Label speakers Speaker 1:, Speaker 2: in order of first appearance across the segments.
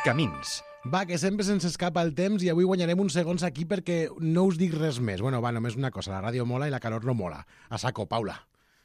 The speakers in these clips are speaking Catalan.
Speaker 1: Camins.
Speaker 2: Va, que sempre se'ns escapa el temps i avui guanyarem uns segons aquí perquè no us dic res més. Bueno, va, només una cosa, la ràdio mola i la calor no mola. A saco, Paula.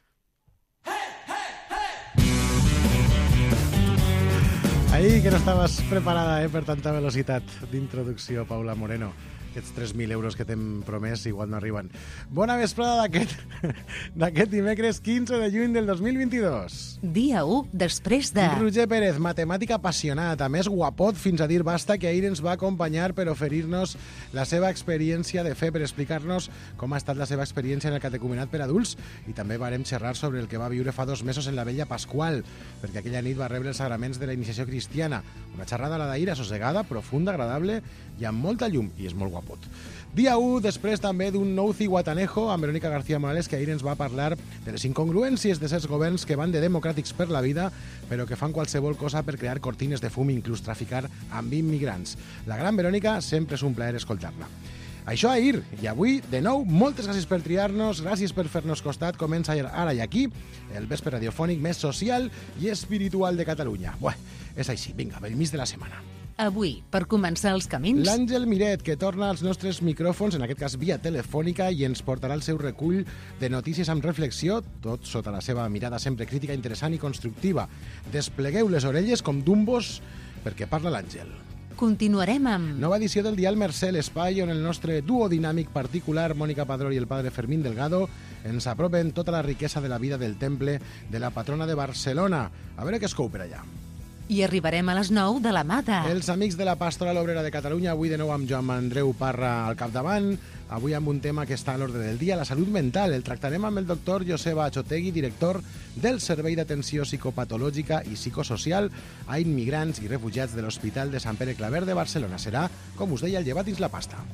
Speaker 2: Ahí, que no estaves preparada per tanta velocitat d'introducció, Paula Moreno. Aquests 3.000 euros que t'hem promès igual no arriben. Bona vesprada d'aquest dimecres 15 de juny del 2022.
Speaker 3: Dia 1 després de...
Speaker 2: Roger Pérez, matemàtic apassionat, a més guapot fins a dir basta, que ahir ens va acompanyar per oferir-nos la seva experiència de fe, per explicar-nos com ha estat la seva experiència en el catecumenat per adults, i també varem xerrar sobre el que va viure fa 2 mesos en la Vella Pasqual, perquè aquella nit va rebre els sagraments de la iniciació cristiana. Una xerrada a la d'ahir, assossegada, profunda, agradable i amb molta llum, i és molt guapot. Dia 1, després també d'un nou ciguatanejo amb Verónica García Morales, que ahir ens va parlar de les incongruències de certs governs que van de democràtics per la vida, però que fan qualsevol cosa per crear cortines de fum i inclús traficar amb immigrants. La gran Verónica sempre és un plaer escoltar-la. Això ahir, i avui, de nou, moltes gràcies per triar-nos, gràcies per fer-nos costat. Comença ara i aquí el vespre radiofònic més social i espiritual de Catalunya. Bé, és així, vinga, bell mig de la setmana.
Speaker 3: Avui, per començar els camins...
Speaker 2: L'Àngel Miret, que torna als nostres micròfons, en aquest cas via telefònica, i ens portarà el seu recull de notícies amb reflexió, tot sota la seva mirada sempre crítica, interessant i constructiva. Desplegueu les orelles com dumbos, perquè parla l'Àngel.
Speaker 3: Continuarem amb...
Speaker 2: Nova edició del Dial Mercè, l'espai on el nostre duo dinàmic particular, Mónica Padró i el padre Fermín Delgado, ens apropen tota la riquesa de la vida del temple de la patrona de Barcelona. A veure què es cou per allà.
Speaker 3: I arribarem a les 9 de la mà de...
Speaker 2: Els amics de la Pastoral Obrera de Catalunya, avui de nou amb Joan Andreu Parra al capdavant, avui amb un tema que està a l'ordre del dia, la salut mental. El tractarem amb el doctor Joseba Achotegui, director del Servei d'Atenció Psicopatològica i Psicosocial a Immigrants i Refugiats de l'Hospital de Sant Pere Claver de Barcelona. Serà, com us deia, el llevat dins la pasta.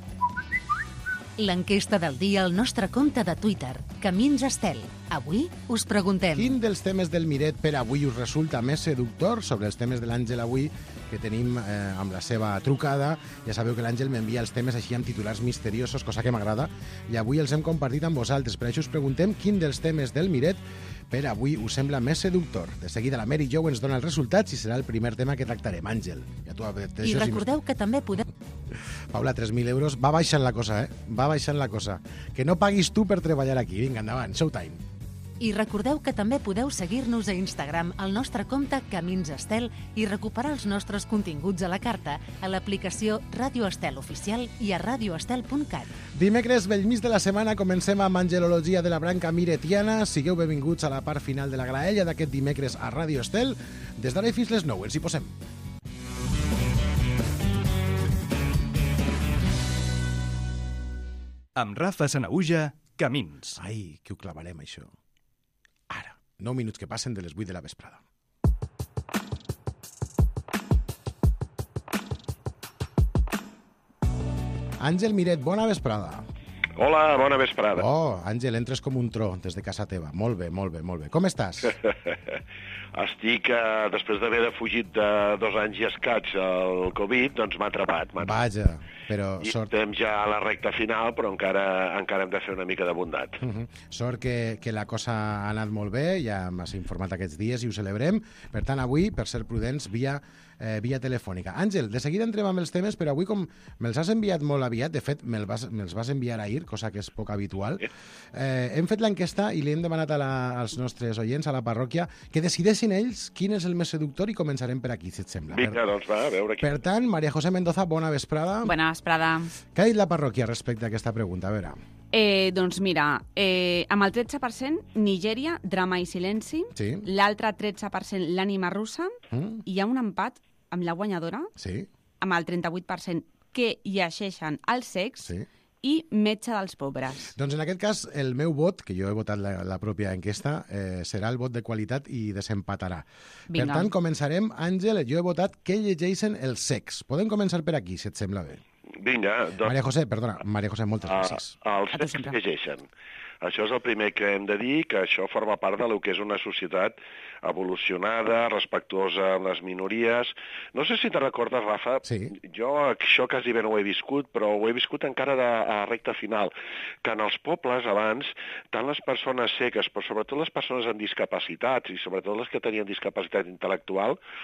Speaker 3: L'enquesta del dia al nostre compte de Twitter, Camins Estel. Avui us preguntem...
Speaker 2: Quin dels temes del Miret per avui us resulta més seductor? Sobre els temes de l'Àngel avui, que tenim amb la seva trucada. Ja sabeu que l'Àngel m'envia els temes així amb titulars misteriosos, cosa que m'agrada, i avui els hem compartit amb vosaltres. Per això us preguntem quin dels temes del Miret per avui us sembla més seductor. De seguida la Mary Jo ens dona els resultats i serà el primer tema que tractarem. Àngel, ja tu
Speaker 3: I recordeu que també podeu...
Speaker 2: Paula, 3.000 euros. Va baixant la cosa, Va baixant la cosa. Que no paguis tu per treballar aquí. Vinga, endavant, showtime.
Speaker 3: I recordeu que també podeu seguir-nos a Instagram al nostre compte Camins Estel i recuperar els nostres continguts a la carta a l'aplicació Ràdio Estel Oficial i a radioestel.cat.
Speaker 2: Dimecres, bell mig de la setmana, comencem amb angelologia de la branca miretiana. Sigueu benvinguts a la part final de la graella d'aquest dimecres a Ràdio Estel. Des d'ara i fins les 9, ens hi posem.
Speaker 1: Amb Rafa Sanaüja, Camins.
Speaker 2: Ai, que ho clavarem, això. Ara, 9 minuts que passen de les 8 de la vesprada. Àngel Miret, bona vesprada.
Speaker 4: Hola, bona vesprada.
Speaker 2: Oh, Àngel, entres com un tro des de casa teva. Molt bé, molt bé, molt bé. Com estàs?
Speaker 4: Estic, després d'haver fugit de 2 anys i escaig el Covid, doncs m'ha atrapat.
Speaker 2: Vaja, però
Speaker 4: I
Speaker 2: sort...
Speaker 4: estem ja a la recta final, però encara hem de fer una mica de bondat.
Speaker 2: Sort que la cosa ha anat molt bé, ja m'has informat aquests dies i ho celebrem. Per tant, avui, per ser prudents, via telefònica. Àngel, de seguida entrem amb els temes, però avui com me'ls has enviat molt aviat, de fet, me'ls vas enviar ahir, cosa que és poc habitual, hem fet l'enquesta i li hem demanat als nostres oients, a la parròquia, que decideixin ells quin és el més seductor i començarem per aquí, si et sembla.
Speaker 4: Vinga, doncs va, a veure aquí.
Speaker 2: Per tant, María José Mendoza, bona vesprada.
Speaker 5: Bona vesprada.
Speaker 2: Què ha dit la parròquia respecte a aquesta pregunta? A veure.
Speaker 5: Doncs mira, amb el 13% Nigèria, drama i silenci,
Speaker 2: Sí.
Speaker 5: l'altre 13% l'ànima russa, i hi ha un empat amb la guanyadora,
Speaker 2: Sí,
Speaker 5: amb el 38% que llegeixen el sex
Speaker 2: sí.
Speaker 5: i metge dels pobres.
Speaker 2: Doncs en aquest cas, el meu vot, que jo he votat la pròpia enquesta, serà el vot de qualitat i desempatarà.
Speaker 5: Vinga.
Speaker 2: Per tant, començarem. Àngel, jo he votat que llegeixen el sex. Podem començar per aquí, si et sembla bé.
Speaker 4: Vinga, doncs...
Speaker 2: María José, perdona, María José, moltes gràcies.
Speaker 4: Els
Speaker 5: A tu
Speaker 4: texts
Speaker 5: sempre.
Speaker 4: llegeixen. Això és el primer que hem de dir, que això forma part del que és una societat evolucionada, respectuosa amb les minories. No sé si te recordes, Rafa,
Speaker 2: Sí.
Speaker 4: jo això quasi bé no ho he viscut, però ho he viscut encara a recta final, que en els pobles abans, tant les persones cegues, però sobretot les persones amb discapacitats, i sobretot les que tenien discapacitat intel·lectual,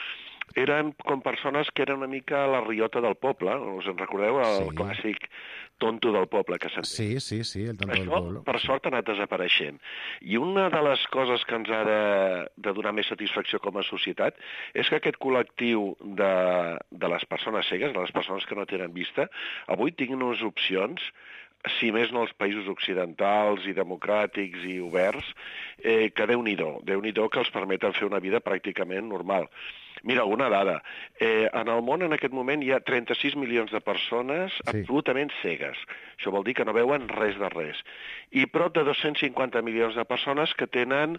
Speaker 4: eren com persones que eren una mica la riota del poble. Us en recordeu? El
Speaker 2: Sí.
Speaker 4: clàssic tonto del poble que se'n diu.
Speaker 2: Sí, el tonto del
Speaker 4: Això,
Speaker 2: pueblo.
Speaker 4: per sort, ha anat desapareixent. I una de les coses que ens ha de donar més satisfacció com a societat és que aquest col·lectiu de les persones cegues, de les persones que no tenen vista, avui tinguin unes opcions, si més no els països occidentals i democràtics i oberts, que Déu-n'hi-do que els permeten fer una vida pràcticament normal. Mira, alguna dada. En el món en aquest moment hi ha 36 milions de persones absolutament cegues. Això vol dir que no veuen res de res. I prop de 250 milions de persones que tenen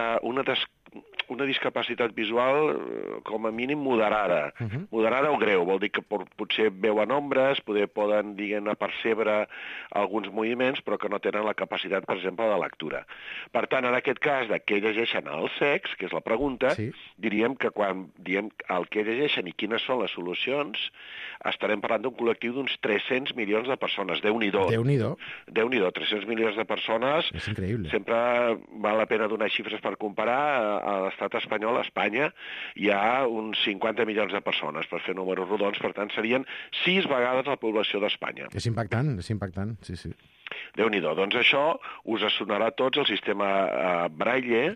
Speaker 4: una discapacitat visual com a mínim moderada. Moderada o greu, vol dir que potser veuen ombres, poden, diguem-ne, percebre alguns moviments, però que no tenen la capacitat, per exemple, de lectura. Per tant, en aquest cas, de què llegeixen els cecs, que és la pregunta, diríem que quan diem el que llegeixen i quines són les solucions, estarem parlant d'un col·lectiu d'uns 300 milions de persones. Déu-n'hi-do. Déu-n'hi-do, 300 milions de persones.
Speaker 2: És increïble.
Speaker 4: Sempre val la pena donar xifres per comparar. A l'estat espanyol, a Espanya, hi ha uns 50 milions de persones, per fer números rodons, per tant, serien 6 vegades la població d'Espanya.
Speaker 2: És impactant, sí.
Speaker 4: Déu-n'hi-do. Doncs això us sonarà a tots el sistema Braille.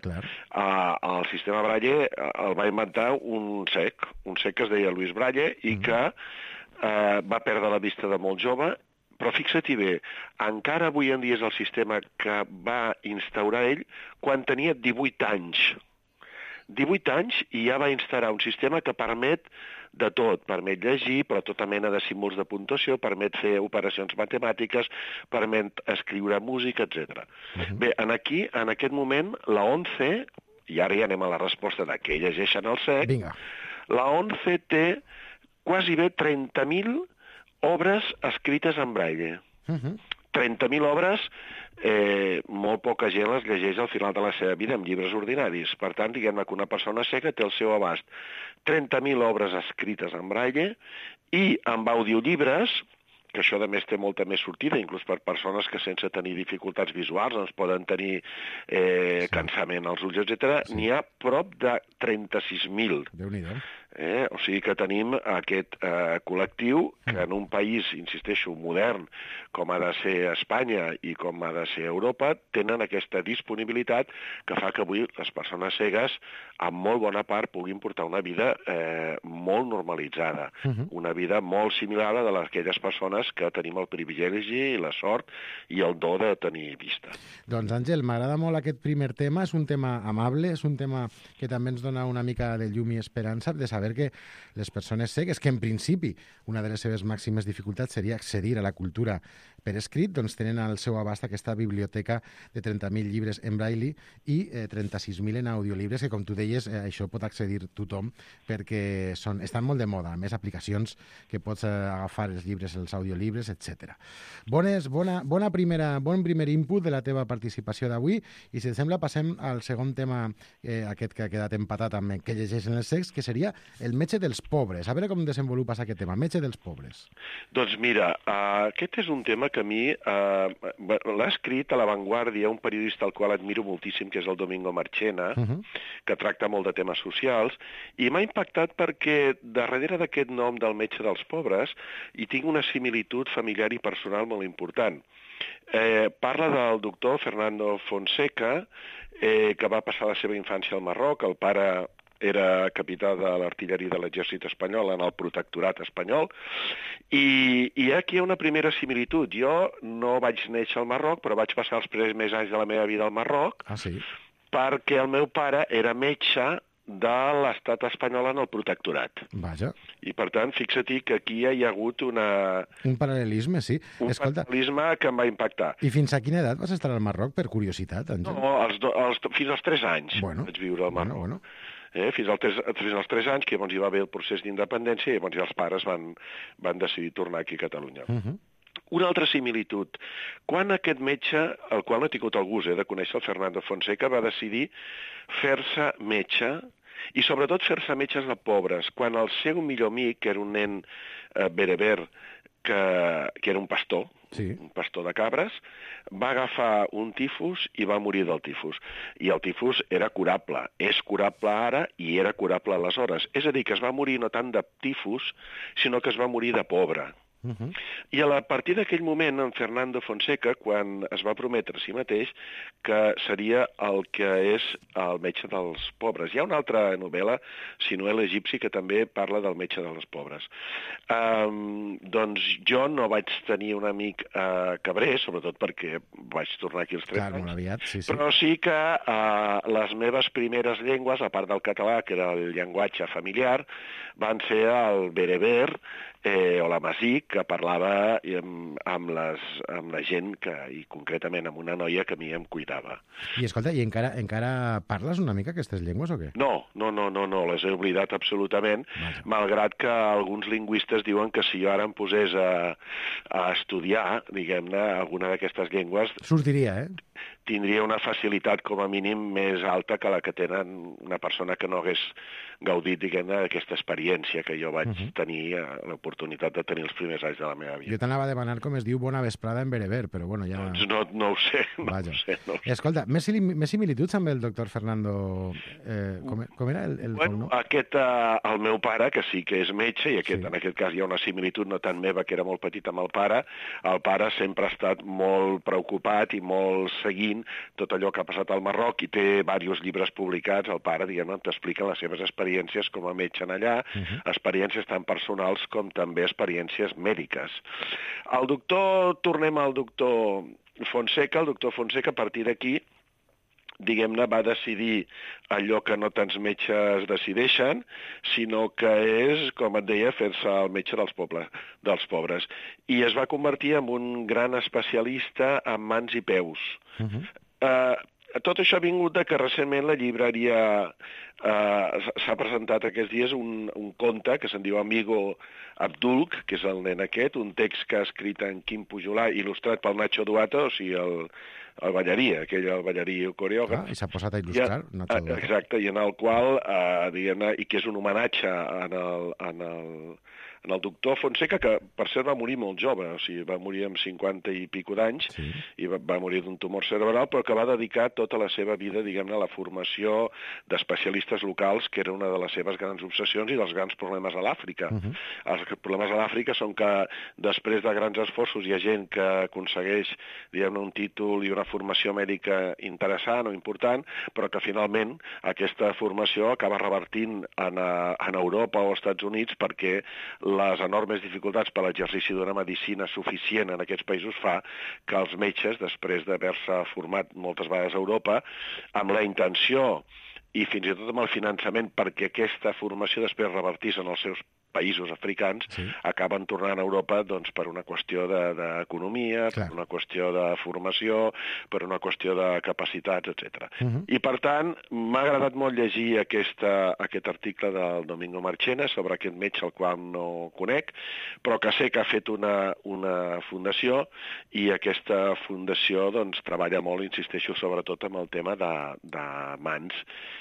Speaker 4: El sistema Braille el va inventar un cec que es deia Luis Braille i que va perdre la vista de molt jove, però fixa-t'hi bé, encara avui en dia és el sistema que va instaurar ell quan tenia 18 anys. 18 anys i ja va instaurar un sistema que permet de tot. Permet llegir, però tota mena de símbols de puntuació, permet fer operacions matemàtiques, permet escriure música, etc. Bé, en aquest moment, la ONCE, i ara ja anem a la resposta de què llegeixen el cec, la ONCE té quasi bé 30.000 obres escrites en braille. 30.000 obres, molt poca gent les llegeix al final de la seva vida en llibres ordinaris. Per tant, diguem-ne que una persona cega té al seu abast 30.000 obres escrites en braille i amb audiollibres, que això a més té molta més sortida, inclús per persones que sense tenir dificultats visuals ens poden tenir cansament als ulls, etc. N'hi ha prop de 36.000.
Speaker 2: Déu-n'hi-do.
Speaker 4: O sigui que tenim aquest col·lectiu que en un país, insisteixo, modern, com ha de ser Espanya i com ha de ser Europa, tenen aquesta disponibilitat que fa que avui les persones cegues, en molt bona part, puguin portar una vida molt normalitzada, una vida molt similar a la d'aquelles persones que tenim el privilegi, la sort i el do de tenir vista.
Speaker 2: Doncs, Àngel, m'agrada molt aquest primer tema, és un tema amable, és un tema que també ens dona una mica de llum i esperança, de saber que les persones cegues, que en principi una de les seves màximes dificultats seria accedir a la cultura per escrit, doncs tenen al seu abast aquesta biblioteca de 30.000 llibres en braille i 36.000 en audiolibres, que com tu deies, això pot accedir tothom perquè estan molt de moda, a més aplicacions que pots agafar els llibres, els audiolibres, etc. Bon primer input de la teva participació d'avui i si et sembla passem al segon tema aquest que ha quedat empatat amb què llegeixen els cecs, que seria el metge dels pobres. A veure com desenvolupes aquest tema, metge dels pobres.
Speaker 4: Doncs mira, aquest és un tema que a mi l'ha escrit a La Vanguardia un periodista al qual admiro moltíssim, que és el Domingo Marchena, que tracta molt de temes socials, i m'ha impactat perquè darrere d'aquest nom del metge dels pobres hi tinc una similitud familiar i personal molt important. Parla del doctor Fernando Fonseca, que va passar la seva infància al Marroc. El pare era capità de l'artilleria de l'exèrcit espanyol en el protectorat espanyol, i aquí hi ha una primera similitud. Jo no vaig néixer al Marroc, però vaig passar els primers anys de la meva vida al Marroc, perquè el meu pare era metge de l'estat espanyol en el protectorat.
Speaker 2: Vaja.
Speaker 4: I, per tant, fixa-t'hi que aquí hi ha hagut un
Speaker 2: paral·lelisme, sí.
Speaker 4: Paral·lelisme que em va impactar.
Speaker 2: I fins a quina edat vas estar al Marroc, per curiositat, Àngel?
Speaker 4: No, fins als 3 anys vaig viure al Marroc. Fins als 3 anys, que llavors hi va haver el procés d'independència, i llavors ja els pares van decidir tornar aquí a Catalunya. Una altra similitud. Quan aquest metge, el qual no he tingut el gust de conèixer, el Fernando Fonseca, va decidir fer-se metge, i sobretot fer-se metges de pobres, quan el seu millor amic, que era un nen bereber, que era un pastor, un pastor de cabres, va agafar un tifus i va morir del tifus. I el tifus era curable. És curable ara i era curable aleshores. És a dir, que es va morir no tant de tifus, sinó que es va morir de pobre. I a partir d'aquell moment, en Fernando Fonseca, quan es va prometre a si mateix que seria el que és el metge dels pobres. Hi ha una altra novel·la, Sinuel egipci, que també parla del metge dels pobres. Doncs jo no vaig tenir un amic cabrer, sobretot perquè vaig tornar aquí als 30 anys,
Speaker 2: aviat, sí.
Speaker 4: Però sí que les meves primeres llengües, a part del català, que era el llenguatge familiar, van ser el bereber, o l'amazic, que parlava amb la gent, i concretament amb una noia que a mi em cuidava.
Speaker 2: I escolta, i encara parles una mica aquestes llengües o què?
Speaker 4: No, les he oblidat absolutament, malgrat que alguns lingüistes diuen que si jo ara em posés a estudiar, diguem-ne, alguna d'aquestes llengües...
Speaker 2: Sortiria,
Speaker 4: tindria una facilitat com a mínim més alta que la que tenen una persona que no hagués gaudit, diguem-ne, d'aquesta experiència que jo vaig tenir, l'oportunitat de tenir els primers anys de la meva vida.
Speaker 2: Jo t'anava a demanar com es diu bona vesprada en bereber, però bueno, ja...
Speaker 4: Doncs no ho sé, no ho sé.
Speaker 2: Escolta, més similituds amb el doctor Fernando... Com era el
Speaker 4: bueno, el meu pare, que sí que és metge, i en aquest cas hi ha una similitud no tant meva, que era molt petit amb el pare sempre ha estat molt preocupat i molt seguint tot allò que ha passat al Marroc i té diversos llibres publicats. El pare, diguem-ne, t'explica les seves experiències com a metge allà, experiències tan personals com també experiències mèdiques. Tornem al doctor Fonseca. El doctor Fonseca, a partir d'aquí, diguem-ne, va decidir allò que no tants metges decideixen, sinó que és, com et deia, fer-se el metge dels pobres. I es va convertir en un gran especialista en mans i peus. Tot això ha vingut que recentment la llibreria s'ha presentat aquests dies un conte que se'n diu Amigo Abdulk, que és el nen aquest, un text que ha escrit en Quim Pujolà, il·lustrat pel Nacho Duato, o sigui, el ballarí, el ballarí coreògraf.
Speaker 2: I s'ha posat a il·lustrar.
Speaker 4: Exacte, i en el qual, diguem-ne, i que és un homenatge en el doctor Fonseca, que per cert va morir molt jove, o sigui, va morir amb 50 i pico d'anys, i va morir d'un tumor cerebral, però que va dedicar tota la seva vida, diguem-ne, a la formació d'especialistes locals, que era una de les seves grans obsessions i dels grans problemes a l'Àfrica. Els problemes a l'Àfrica són que després de grans esforços hi ha gent que aconsegueix, diguem-ne, un títol i una formació mèdica interessant o important, però que finalment aquesta formació acaba revertint en Europa o als Estats Units perquè les enormes dificultats per l'exercici d'una medicina suficient en aquests països fa que els metges, després d'haver-se format moltes vegades a Europa, amb la intenció i fins i tot amb el finançament perquè aquesta formació després revertís en els seus països africans, acaben tornant a Europa per una qüestió d'economia, per una qüestió de formació, per una qüestió de capacitats, etc. I, per tant, m'ha agradat molt llegir aquest article del Domingo Marchena sobre aquest metge al qual no conec, però que sé que ha fet una fundació i aquesta fundació treballa molt, insisteixo, sobretot amb el tema de mans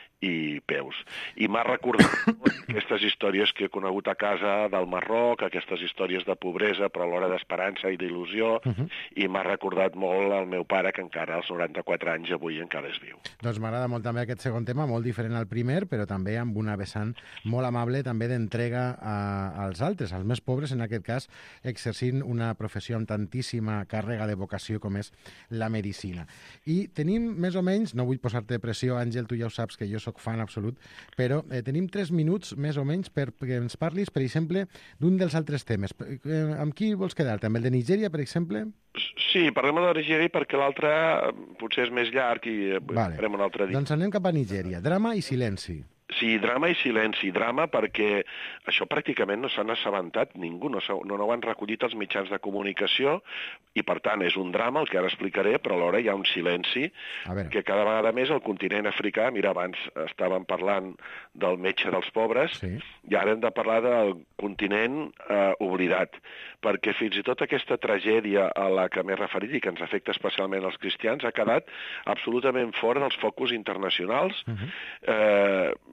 Speaker 4: i peus. I m'ha recordat aquestes històries que he conegut a casa del Marroc, aquestes històries de pobresa, però alhora d'esperança i d'il·lusió, i m'ha recordat molt el meu pare, que encara als 94 anys avui encara és viu.
Speaker 2: Doncs m'agrada molt també aquest segon tema, molt diferent al primer, però també amb una vessant molt amable, també d'entrega als altres, als més pobres, en aquest cas, exercint una professió amb tantíssima càrrega de vocació com és la medicina. I tenim més o menys, no vull posar-te pressió, Àngel, tu ja ho saps que jo soc fan absolut, però tenim 3 minuts més o menys perquè ens parlis, per exemple, d'un dels altres temes. Amb qui vols quedar-te? Amb el de Nigèria, per exemple?
Speaker 4: Sí, parlem de Nigèria perquè l'altre potser és més llarg i farem un altre dia.
Speaker 2: Doncs anem cap a Nigèria. Drama i silenci.
Speaker 4: Sí, drama i silenci. Drama perquè això pràcticament no s'han assabentat ningú, no ho han recollit els mitjans de comunicació i, per tant, és un drama, el que ara explicaré, però alhora hi ha un silenci que cada vegada més el continent africà, mira, abans estàvem parlant del metge dels pobres, i ara hem de parlar del continent oblidat, perquè fins i tot aquesta tragèdia a la que m'he referit i que ens afecta especialment els cristians ha quedat absolutament fora dels focus internacionals.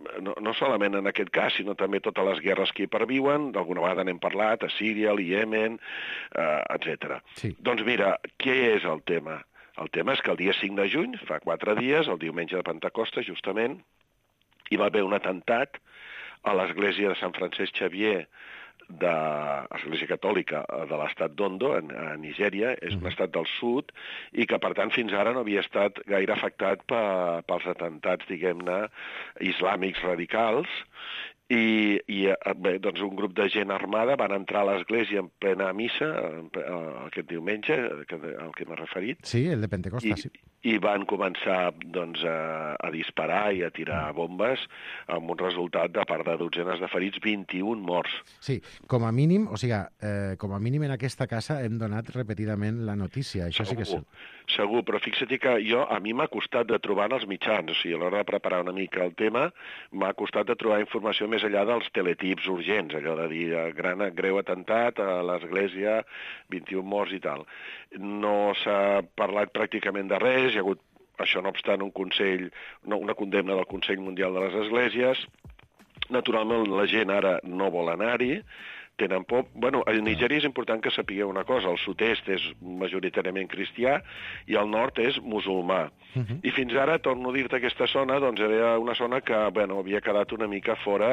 Speaker 4: no solament en aquest cas, sinó també totes les guerres que hi perviuen, d'alguna vegada n'hem parlat, a Síria, al Iemen, etc.
Speaker 2: Sí.
Speaker 4: Doncs mira, què és el tema? El tema és que el dia 5 de juny, fa 4 dies, el diumenge de Pentecosta, justament, hi va haver un atemptat a l'església de Sant Francesc Xavier de l'Església Catòlica de l'estat d'Ondo, a Nigèria, és un estat del sud, i que, per tant, fins ara no havia estat gaire afectat pels atemptats, diguem-ne, islàmics radicals, i bé, doncs un grup de gent armada van entrar a l'església en plena missa aquest diumenge, al que m'he referit.
Speaker 2: Sí, el de Pentecosta, sí.
Speaker 4: I van començar doncs, a disparar i a tirar bombes amb un resultat de part de dotzenes de ferits, 21 morts.
Speaker 2: Sí, com a mínim, o sigui, com a mínim en aquesta casa hem donat repetidament la notícia, això sí que és cert.
Speaker 4: Segur, però fixa't que a mi m'ha costat de trobar en els mitjans, o sigui, a l'hora de preparar una mica el tema, m'ha costat de trobar informació més enllà dels teletips urgents, allò de dir greu atemptat a l'església, 21 morts i tal. No s'ha parlat pràcticament de res, hi ha hagut, això no obstant, una condemna del Consell Mundial de les Esglésies. Naturalment, la gent ara no vol anar-hi, tenen por. Bueno, a Nigèria és important que sapigueu una cosa, el sud-est és majoritàriament cristià i el nord és musulmà. I fins ara, torno a dir-te, aquesta zona doncs, era una zona que havia quedat una mica fora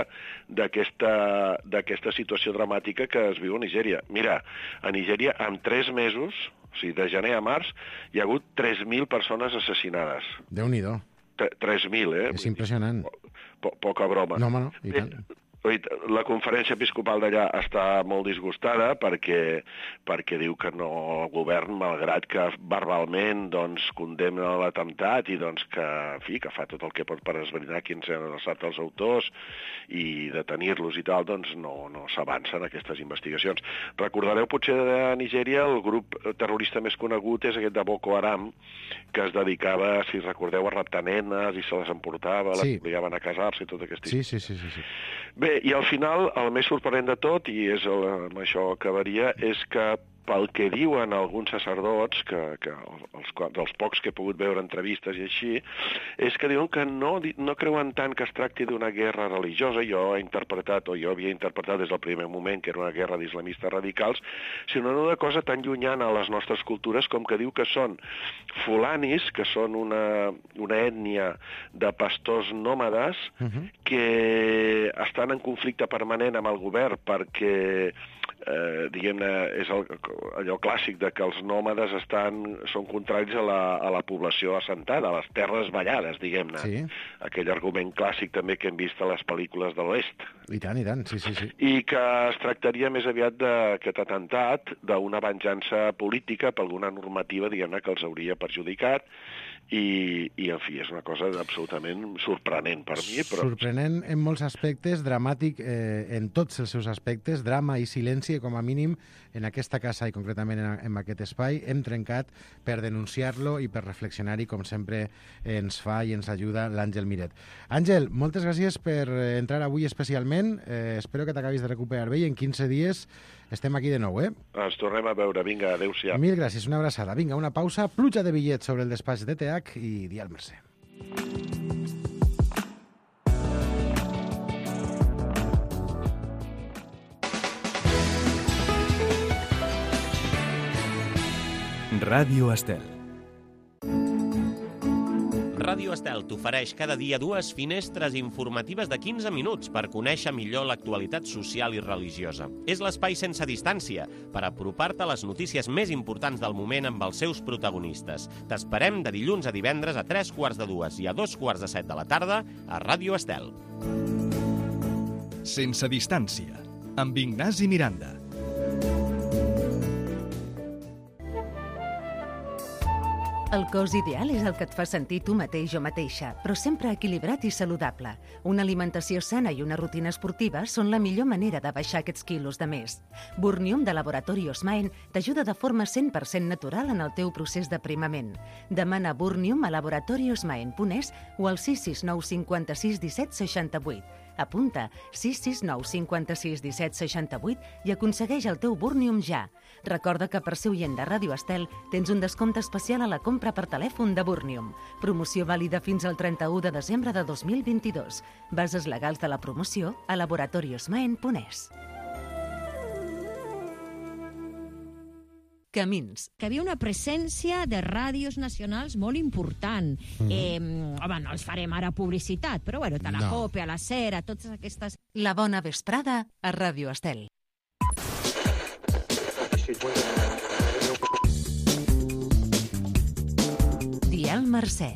Speaker 4: d'aquesta situació dramàtica que es viu a Nigèria. Mira, a Nigèria, en 3 mesos, o sigui, de gener a març, hi ha hagut 3.000 persones assassinades.
Speaker 2: Déu-n'hi-do.
Speaker 4: 3.000,
Speaker 2: És impressionant.
Speaker 4: Poca broma.
Speaker 2: No, home, no, i tant.
Speaker 4: La conferència episcopal d'allà està molt disgustada perquè diu que no, el govern, malgrat que verbalment doncs, condemna l'atemptat i doncs, que fa tot el que pot per esbrinar quins han estat els autors i detenir-los i tal, doncs no s'avancen aquestes investigacions. Recordareu potser de Nigèria el grup terrorista més conegut és aquest de Boko Haram, que es dedicava, si recordeu, a raptar nenes i se les emportava, les obligaven a casar-se i tot aquest
Speaker 2: Sí.
Speaker 4: Bé, i al final, el més sorprenent de tot, i és amb això acabaria, és que pel que diuen alguns sacerdots, dels pocs que he pogut veure entrevistes i així, és que diuen que no creuen tant que es tracti d'una guerra religiosa, jo havia interpretat des del primer moment que era una guerra d'islamistes radicals, sinó una cosa tan llunyana a les nostres cultures com que diu que són fulanis, que són una ètnia de pastors nòmades que estan en conflicte permanent amb el govern perquè diguem-ne, és allò clàssic de que els nòmades són contraris a la població assentada, a les terres ballades, diguem-ne.
Speaker 2: Sí.
Speaker 4: Aquell argument clàssic també que hem vist a les pel·lícules de l'Oest.
Speaker 2: I tant, sí.
Speaker 4: I que es tractaria més aviat d'aquest atemptat, d'una venjança política per alguna normativa, diguem-ne, que els hauria perjudicat, i en fi, és una cosa absolutament sorprenent per mi.
Speaker 2: Sorprenent en molts aspectes, dramàtic en tots els seus aspectes, drama i silenci, com a mínim, en aquesta casa i concretament en aquest espai, hem trencat per denunciar-lo i per reflexionar-hi, com sempre ens fa i ens ajuda l'Àngel Miret. Àngel, moltes gràcies per entrar avui especialment, espero que t'acabis de recuperar bé i en 15 dies estem aquí de nou,
Speaker 4: Ens tornem a veure, vinga, adéu-siau.
Speaker 2: Mil gràcies, una abraçada. Vinga, una pausa, pluja de bitllets sobre el despatx de TH i Dial Mercè.
Speaker 1: Ràdio Estel.
Speaker 6: Ràdio Estel t'ofereix cada dia 2 finestres informatives de 15 minuts per conèixer millor l'actualitat social i religiosa. És l'espai sense distància per apropar-te a les notícies més importants del moment amb els seus protagonistes. T'esperem de dilluns a divendres a 3:45 i a 2:45 de la tarda a Ràdio Estel.
Speaker 1: Sense distància, amb Ignasi Miranda.
Speaker 3: El cos ideal és el que et fa sentir tu mateix o mateixa, però sempre equilibrat i saludable. Una alimentació sana i una rutina esportiva són la millor manera de baixar aquests quilos de més. Burnium de Laboratori Osmaen t'ajuda de forma 100% natural en el teu procés d'aprimament. Demana Burnium a laboratoriosmaen.es o al 669 56 17 68. Apunta 669 56 17 68 i aconsegueix el teu Burnium ja. Recorda que per ser oient de Ràdio Estel tens un descompte especial a la compra per telèfon de Burnium. Promoció vàlida fins al 31 de desembre de 2022. Bases legals de la promoció a laboratoriosmaen.es. Camins.
Speaker 7: Que havia una presència de ràdios nacionals molt important. Home, no els farem ara publicitat, però bueno, a la COPE, a la SER, a totes aquestes...
Speaker 3: La bona vesprada a Ràdio Estel. Dial Mercè.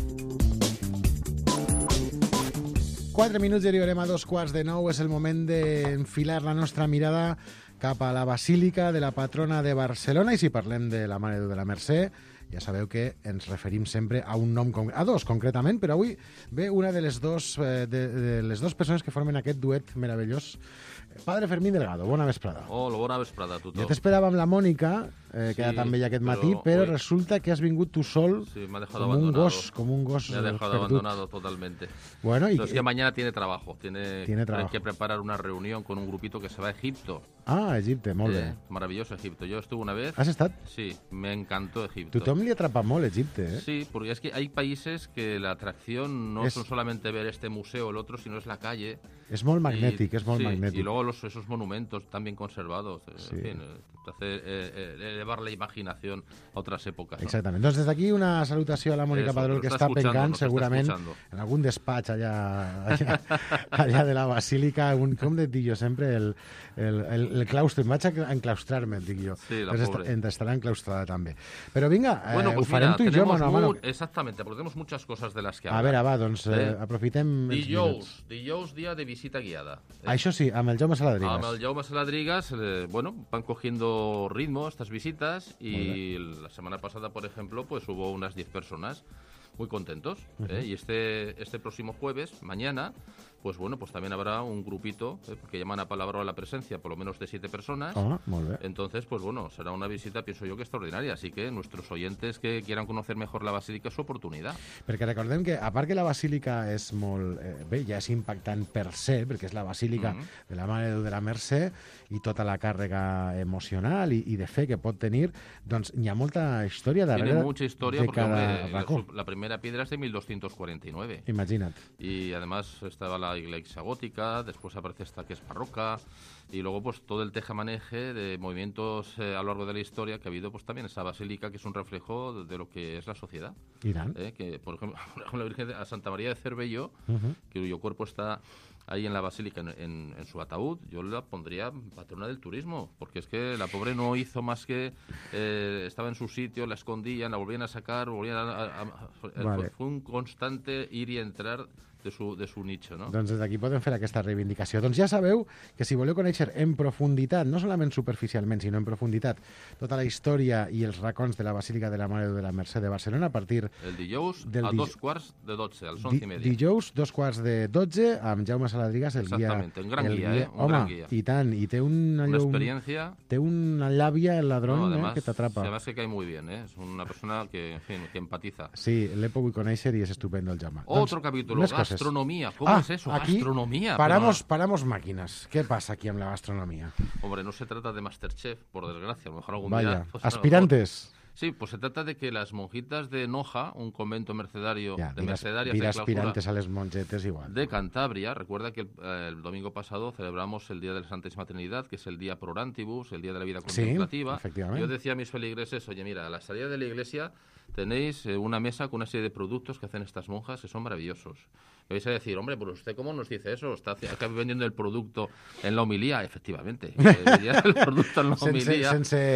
Speaker 2: 4 minuts i arribarem a 8:45. És el moment d'enfilar la nostra mirada cap a la Basílica de la Patrona de Barcelona, i si parlem de la Mare de Déu de la Mercè, ja sabeu que ens referim sempre a un nom, a dos concretament, però avui ve una de les dos persones que formen aquest duet meravellós. Padre Fermín Delgado, bona vesprada.
Speaker 8: Hola, bona vesprada a tothom.
Speaker 2: Jo t'esperava amb la Mònica, que era també ella aquest matí, però resulta que has vingut tu sol, como un gos
Speaker 8: Me ha dejado abandonado totalmente.
Speaker 2: Bueno,
Speaker 8: Entonces, que mañana tiene trabajo. Tiene que preparar una reunión con un grupito que se va a Egipto.
Speaker 2: Ah, Egipte, molt bé.
Speaker 8: Maravilloso Egipto. Yo estuve una vez.
Speaker 2: ¿Has estat?
Speaker 8: Sí, me encantó Egipto.
Speaker 2: Tothom li atrapa molt Egipte,
Speaker 8: Sí, porque es que hay países que la atracción no son solamente ver este museo o el otro, sino es la calle.
Speaker 2: És molt magnètic, és molt
Speaker 8: sí,
Speaker 2: magnètic.
Speaker 8: Y luego esos monumentos tan bien conservados. Sí. En fin, elevar la imaginación a otras épocas. ¿No?
Speaker 2: Exactament. Doncs des d'aquí una salutació a la Mònica Padrón, que està pencant segurament en algun despatx allà de la Basílica, com et dic jo sempre, el claustre. Em vaig a enclaustrar-me, et dic jo.
Speaker 8: Sí, la pobre.
Speaker 2: Estarà enclaustrada també. Però vinga,
Speaker 8: bueno, pues
Speaker 2: ho farem tu i jo mano a mano.
Speaker 8: Exactamente, porque tenemos muchas cosas de las que hablar.
Speaker 2: A veure, va, doncs aprofitem els minuts.
Speaker 8: Dijous, dia de visita guiada.
Speaker 2: Això sí, amb el Jaume Saladrigas.
Speaker 8: Amb el Jaume Saladrigas, bueno, van cogiendo ritmo estas visitas y la semana pasada, por ejemplo, pues hubo unas 10 personas muy contentos. Y este próximo jueves, mañana, pues bueno, pues también habrá un grupito que llaman a palabra la presencia, por lo menos de 7 personas.
Speaker 2: Molt bé.
Speaker 8: Entonces, pues bueno, será una visita, pienso yo, que extraordinaria. Así que nuestros oyentes que quieran conocer mejor la Basílica, es su oportunidad.
Speaker 2: Perquè recordem que, a part que la Basílica és molt... bé, ja és impactant per se, perquè és la Basílica de la Mare de Déu de la Mercè, i tota la càrrega emocional i de fe que pot tenir, doncs hi ha molta història darrere.
Speaker 8: Tiene mucha historia
Speaker 2: de
Speaker 8: porque,
Speaker 2: cada racó.
Speaker 8: La primera piedra es de 1249.
Speaker 2: Imagina't.
Speaker 8: Y además estaba la iglesia gótica, después aparece esta que es barroca, y luego pues todo el tejamaneje de movimientos a lo largo de la historia que ha habido, pues también esa basílica que es un reflejo de lo que es la sociedad. Que por ejemplo la Virgen a Santa María de Cervello, cuyo cuerpo está ahí en la basílica, en su ataúd, yo la pondría patrona del turismo, porque es que la pobre no hizo más que estaba en su sitio, la escondían, la volvían a sacar, fue un constante ir y entrar de su nicho, no?
Speaker 2: Doncs des d'aquí podem fer aquesta reivindicació. Doncs ja sabeu que si voleu conèixer en profunditat, no solament superficialment, sinó en profunditat, tota la història i els racons de la Basílica de la Mare de Déu de la Mercè de Barcelona, a partir...
Speaker 8: El dijous a 2:15, a les 11:30.
Speaker 2: Dijous, 2:15, amb Jaume Saladrigas, el guia...
Speaker 8: Exactament, un gran guia, un
Speaker 2: Home,
Speaker 8: gran guia.
Speaker 2: I tant, i té una
Speaker 8: experiencia...
Speaker 2: Té una labia, el ladrón, que t'atrapa.
Speaker 8: Además que cae muy bien, es una persona que, en fin, que empatiza.
Speaker 2: Sí, l'he pogut conèixer i és estupendo el Jaume.
Speaker 8: Otro capítulo, gastronomía. ¿Cómo es eso?
Speaker 2: Aquí
Speaker 8: gastronomía.
Speaker 2: Paramos máquinas. ¿Qué pasa aquí en la gastronomía?
Speaker 8: Hombre, no se trata de Masterchef, por desgracia. A lo mejor algún
Speaker 2: día...
Speaker 8: Vaya, pues,
Speaker 2: aspirantes.
Speaker 8: Sí, pues se trata de que las monjitas de Noja, un convento mercedario
Speaker 2: de
Speaker 8: mercedarias
Speaker 2: de aspirantes a les monjetes igual.
Speaker 8: De Cantabria. Recuerda que el domingo pasado celebramos el Día de la Santísima Trinidad, que es el Día Pro Orantibus, el Día de la Vida Contemplativa.
Speaker 2: Sí, efectivamente.
Speaker 8: Yo decía a mis feligreses, oye, mira, a la salida de la iglesia tenéis una mesa con una serie de productos que hacen estas monjas que son maravillosos. Me vais a decir, hombre, pues usted cómo nos dice eso, está vendiendo el producto en la homilía. Efectivamente, el producto en la homilía.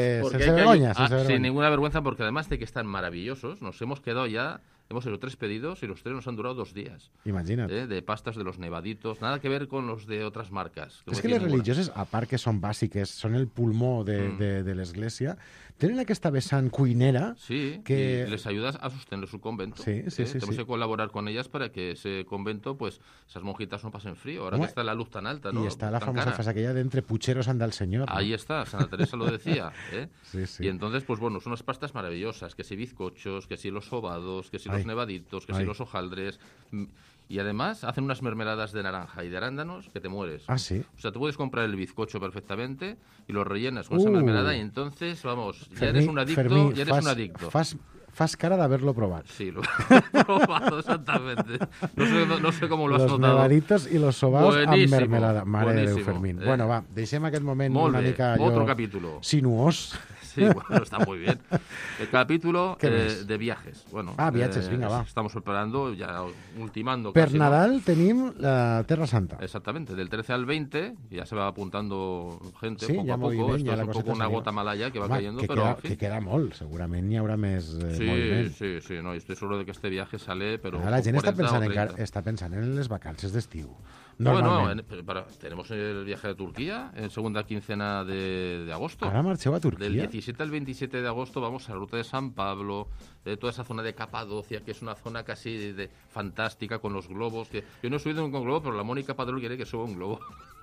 Speaker 8: Sin ninguna vergüenza, porque además de que están maravillosos, nos hemos quedado ya... Hemos hecho 3 pedidos y los 3 nos han durado 2 días.
Speaker 2: Imagina't.
Speaker 8: De pastas de los nevaditos, nada que ver con los de otras marcas.
Speaker 2: És que les religioses, a part que són bàsiques, són el pulmó de l'Església, tenen aquesta vessant cuinera...
Speaker 8: Sí,
Speaker 2: que
Speaker 8: y les ayudas a sostener su convento.
Speaker 2: Sí.
Speaker 8: Tenemos que colaborar con ellas para que ese convento, pues, esas monjitas no pasen frío. Ahora que está la luz tan alta, ¿no?
Speaker 2: Y está la famosa frase aquella de entre pucheros anda el Señor, ¿no?
Speaker 8: Ahí está, Santa Teresa lo decía.
Speaker 2: Sí.
Speaker 8: Y entonces, pues bueno, son unas pastas maravillosas, que si bizcochos, que si los sobados, que si los los nevaditos, que si los hojaldres. Y además hacen unas mermeladas de naranja y de arándanos que te mueres.
Speaker 2: Ah, sí.
Speaker 8: O sea, tú puedes comprar el bizcocho perfectamente y lo rellenas con esa mermelada y entonces, vamos, ya eres un adicto,
Speaker 2: Fas cara d'haver-lo provat.
Speaker 8: Sí, lo he probado, exactamente. No sé cómo lo has notado.
Speaker 2: Los nevaditos i los sobaos amb mermelada.
Speaker 8: Mare
Speaker 2: de Déu, Fermín. Bueno, va, deixem aquest moment una mica
Speaker 8: otro capítulo.
Speaker 2: Sinuós.
Speaker 8: Sí, bueno, está muy bien. El capítulo de viajes. Bueno,
Speaker 2: viajes, venga, va.
Speaker 8: Estamos preparando, ya ultimando
Speaker 2: Per
Speaker 8: casi,
Speaker 2: Nadal tenim la Terra Santa.
Speaker 8: Exactamente, del 13 al 20 ya se va apuntando gente poco a poco.
Speaker 2: Moviment,
Speaker 8: esto es un poco una gota malaya que va cayendo, pero en fin.
Speaker 2: Que queda molt, segurament hi haurà més moviment.
Speaker 8: Sí, no, estoy seguro de que este viaje sale, pero
Speaker 2: la gent està pensant en les vacances d'estiu.
Speaker 8: Bueno, tenemos el viaje de Turquía en segunda quincena de agosto.
Speaker 2: Ahora marcheu a Turquía.
Speaker 8: Del 17 al 27 de agosto vamos a la ruta de San Pablo, de toda esa zona de Capadocia, que es una zona casi fantástica con los globos. Que yo no he subido nunca un globo, pero la Mónica Padrón quiere que suba un globo.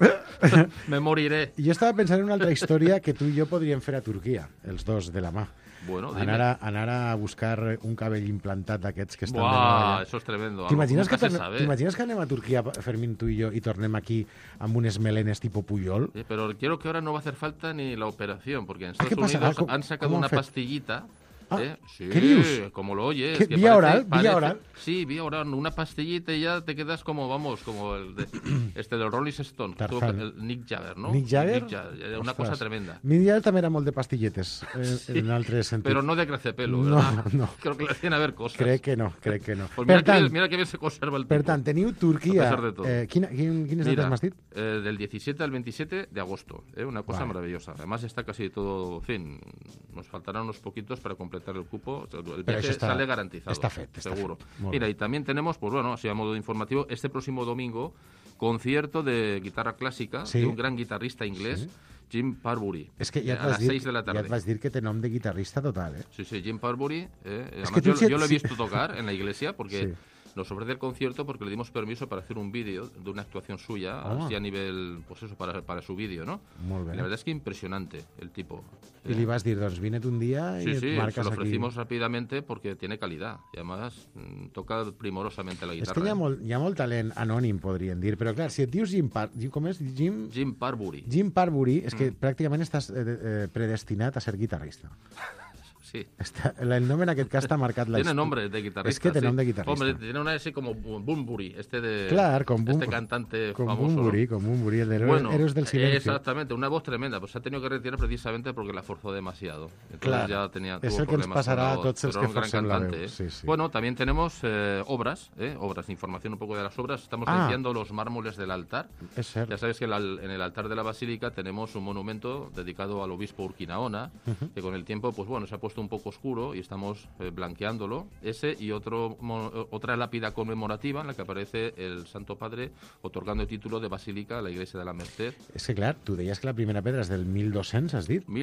Speaker 8: Me moriré.
Speaker 2: Jo estava pensant en una altra història que tu i jo podríem fer a Turquia, els dos de la mà.
Speaker 8: Bueno,
Speaker 2: anar a buscar un cabell implantat d'aquests que estan de
Speaker 8: moda. Eso es tremendo.
Speaker 2: T'imagines que anem a Turquia, Fermín, tu i jo, i tornem aquí amb unes melenes tipo Puyol?
Speaker 8: Sí, pero creo que ahora no va a hacer falta ni la operación, porque en Estados Unidos han sacado una pastillita. Sí,
Speaker 2: ¿qué dius?
Speaker 8: Como lo oyes.
Speaker 2: Que ¿Vía oral?
Speaker 8: Sí, vía oral, una pastillita y ya te quedas como el del Rolling Stone, el Mick Jagger, ¿no?
Speaker 2: Mick Jagger?
Speaker 8: Una cosa tremenda.
Speaker 2: Mick Jagger també era molt de pastilletes, en altres sentits.
Speaker 8: Pero no de crecepelo, ¿verdad?
Speaker 2: No.
Speaker 8: Creo que le hacían a ver cosas.
Speaker 2: Crec que no.
Speaker 8: Pues mira que bien se conserva el tipo.
Speaker 2: Per tant, teniu Turquia.
Speaker 8: A pesar de todo.
Speaker 2: Quines dates m'has dit?
Speaker 8: Del 17 al 27 de agosto. Una cosa maravillosa. Además está casi todo, en fin, nos faltarán unos poquitos para completar el cupo. El viaje sale garantizado.
Speaker 2: Está fet,
Speaker 8: seguro. Mira, y también tenemos, pues bueno, así a modo de informativo, este próximo domingo, concierto de guitarra clásica de un gran guitarrista inglés, Jim Parbury.
Speaker 2: És que
Speaker 8: a las 6 de la tarde.
Speaker 2: Ja et vas dir que té nom de guitarrista total, ¿eh?
Speaker 8: Sí, Jim Parbury. Yo lo he visto tocar en la iglesia porque... Nos ofrece el concierto porque le dimos permiso para hacer un vídeo de una actuación suya, así a nivel, pues eso, para su vídeo, ¿no?
Speaker 2: Molt bé.
Speaker 8: La verdad es que impresionante el tipo.
Speaker 2: Y le vas a dir, doncs vine't un día y marcas
Speaker 8: se lo
Speaker 2: aquí.
Speaker 8: ofrecimos rápidamente porque tiene calidad y además toca primorosamente la guitarra.
Speaker 2: És que hi ha molt talent anònim, podríem dir, però clar, si et dius Jim
Speaker 8: Parbury.
Speaker 2: Jim Parbury, és que pràcticament estàs predestinat a ser guitarrista.
Speaker 8: Sí.
Speaker 2: El nombre en aquest cas està marcat la
Speaker 8: Tiene nombre de guitarrista.
Speaker 2: Es que té nom de guitarrista.
Speaker 8: Hombre, tiene una S como Bunbury, cantante
Speaker 2: famoso. Con Bunbury, el de Héroes del Silencio.
Speaker 8: Exactamente, una voz tremenda. Pues se ha tenido que retirar precisamente porque la forzó demasiado. Entonces ya tenía
Speaker 2: és el que ens passarà a tots els que forcem la veu.
Speaker 8: Sí. Bueno, también tenemos obras, información un poco de las obras. Estamos limpiando los mármoles del altar.
Speaker 2: Es cierto.
Speaker 8: Ya sabes que en el altar de la basílica tenemos un monumento dedicado al obispo Urquinaona, que con el tiempo, pues bueno, se ha puesto un poco oscuro y estamos blanqueándolo. Ese y otra lápida conmemorativa en la que aparece el Santo Padre otorgando el título de Basílica a la Iglesia de la Merced.
Speaker 2: És que clar, tu deies que la primera pedra és del 1200, has dit?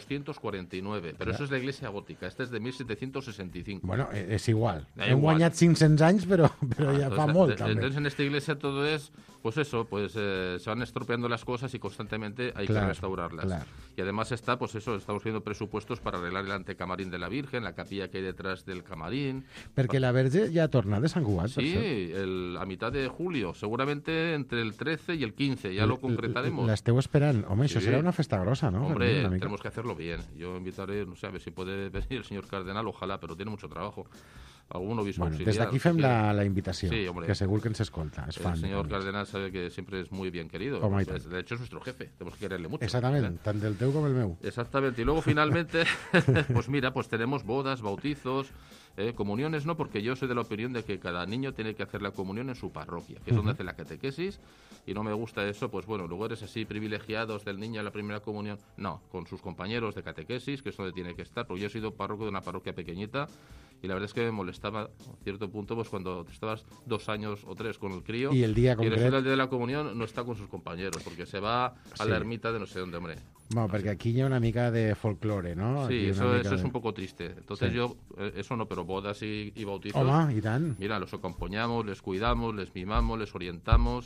Speaker 8: 1249, però això és la Iglesia gótica, esta és de 1765.
Speaker 2: Bueno, és igual. Hem guanyat 500 anys, però ja fa molt, també.
Speaker 8: Entonces en esta iglesia todo es, pues eso, se van estropeando las cosas y constantemente hay que restaurarlas.
Speaker 2: Claro.
Speaker 8: Y además estamos viendo presupuestos para arreglar el antecamarín de la Virgen, la capilla que hay detrás del camarín.
Speaker 2: Perquè la Verge ja ha tornat de Sant Cugat.
Speaker 8: Sí, a mitad de julio, seguramente entre el 13 y el 15, ya lo concretaremos.
Speaker 2: La esteu esperant. Home, això serà una festa grossa, ¿no?
Speaker 8: Hombre, tenemos que hacerlo bien. Yo invitaré, no sé, a ver si puede venir el señor cardenal, ojalá, pero tiene mucho trabajo. Algún obispo auxiliar.
Speaker 2: Des d'aquí fem la invitació,
Speaker 8: sí, hombre,
Speaker 2: que segur que ens escolta. És fan.
Speaker 8: El señor cardenal sabe que siempre es muy bien querido. De hecho, es nuestro jefe. Tenemos que quererle mucho.
Speaker 2: Exactamente, tant del teu com el meu.
Speaker 8: Exactamente. Y luego, finalmente, pues mira, pues tenemos bodas, bautizos, comuniones, ¿no? Porque yo soy de la opinión de que cada niño tiene que hacer la comunión en su parroquia, que es donde hace la catequesis, y no me gusta eso, pues bueno, lugares así privilegiados del niño en la primera comunión, no, con sus compañeros de catequesis, que es donde tiene que estar, porque yo he sido párroco de una parroquia pequeñita, y la verdad es que me molestaba a cierto punto pues cuando estabas 2 años o 3 con el crío
Speaker 2: y el día
Speaker 8: el día de la comunión no está con sus compañeros porque se va a la ermita de no sé dónde, hombre.
Speaker 2: Bueno, perquè aquí hi ha una mica de folclore, ¿no?
Speaker 8: Sí, eso es un poco triste. Entonces yo, eso no, pero bodas y bautizos...
Speaker 2: Home, i tant.
Speaker 8: Mira, los acompañamos, les cuidamos, les mimamos, les orientamos...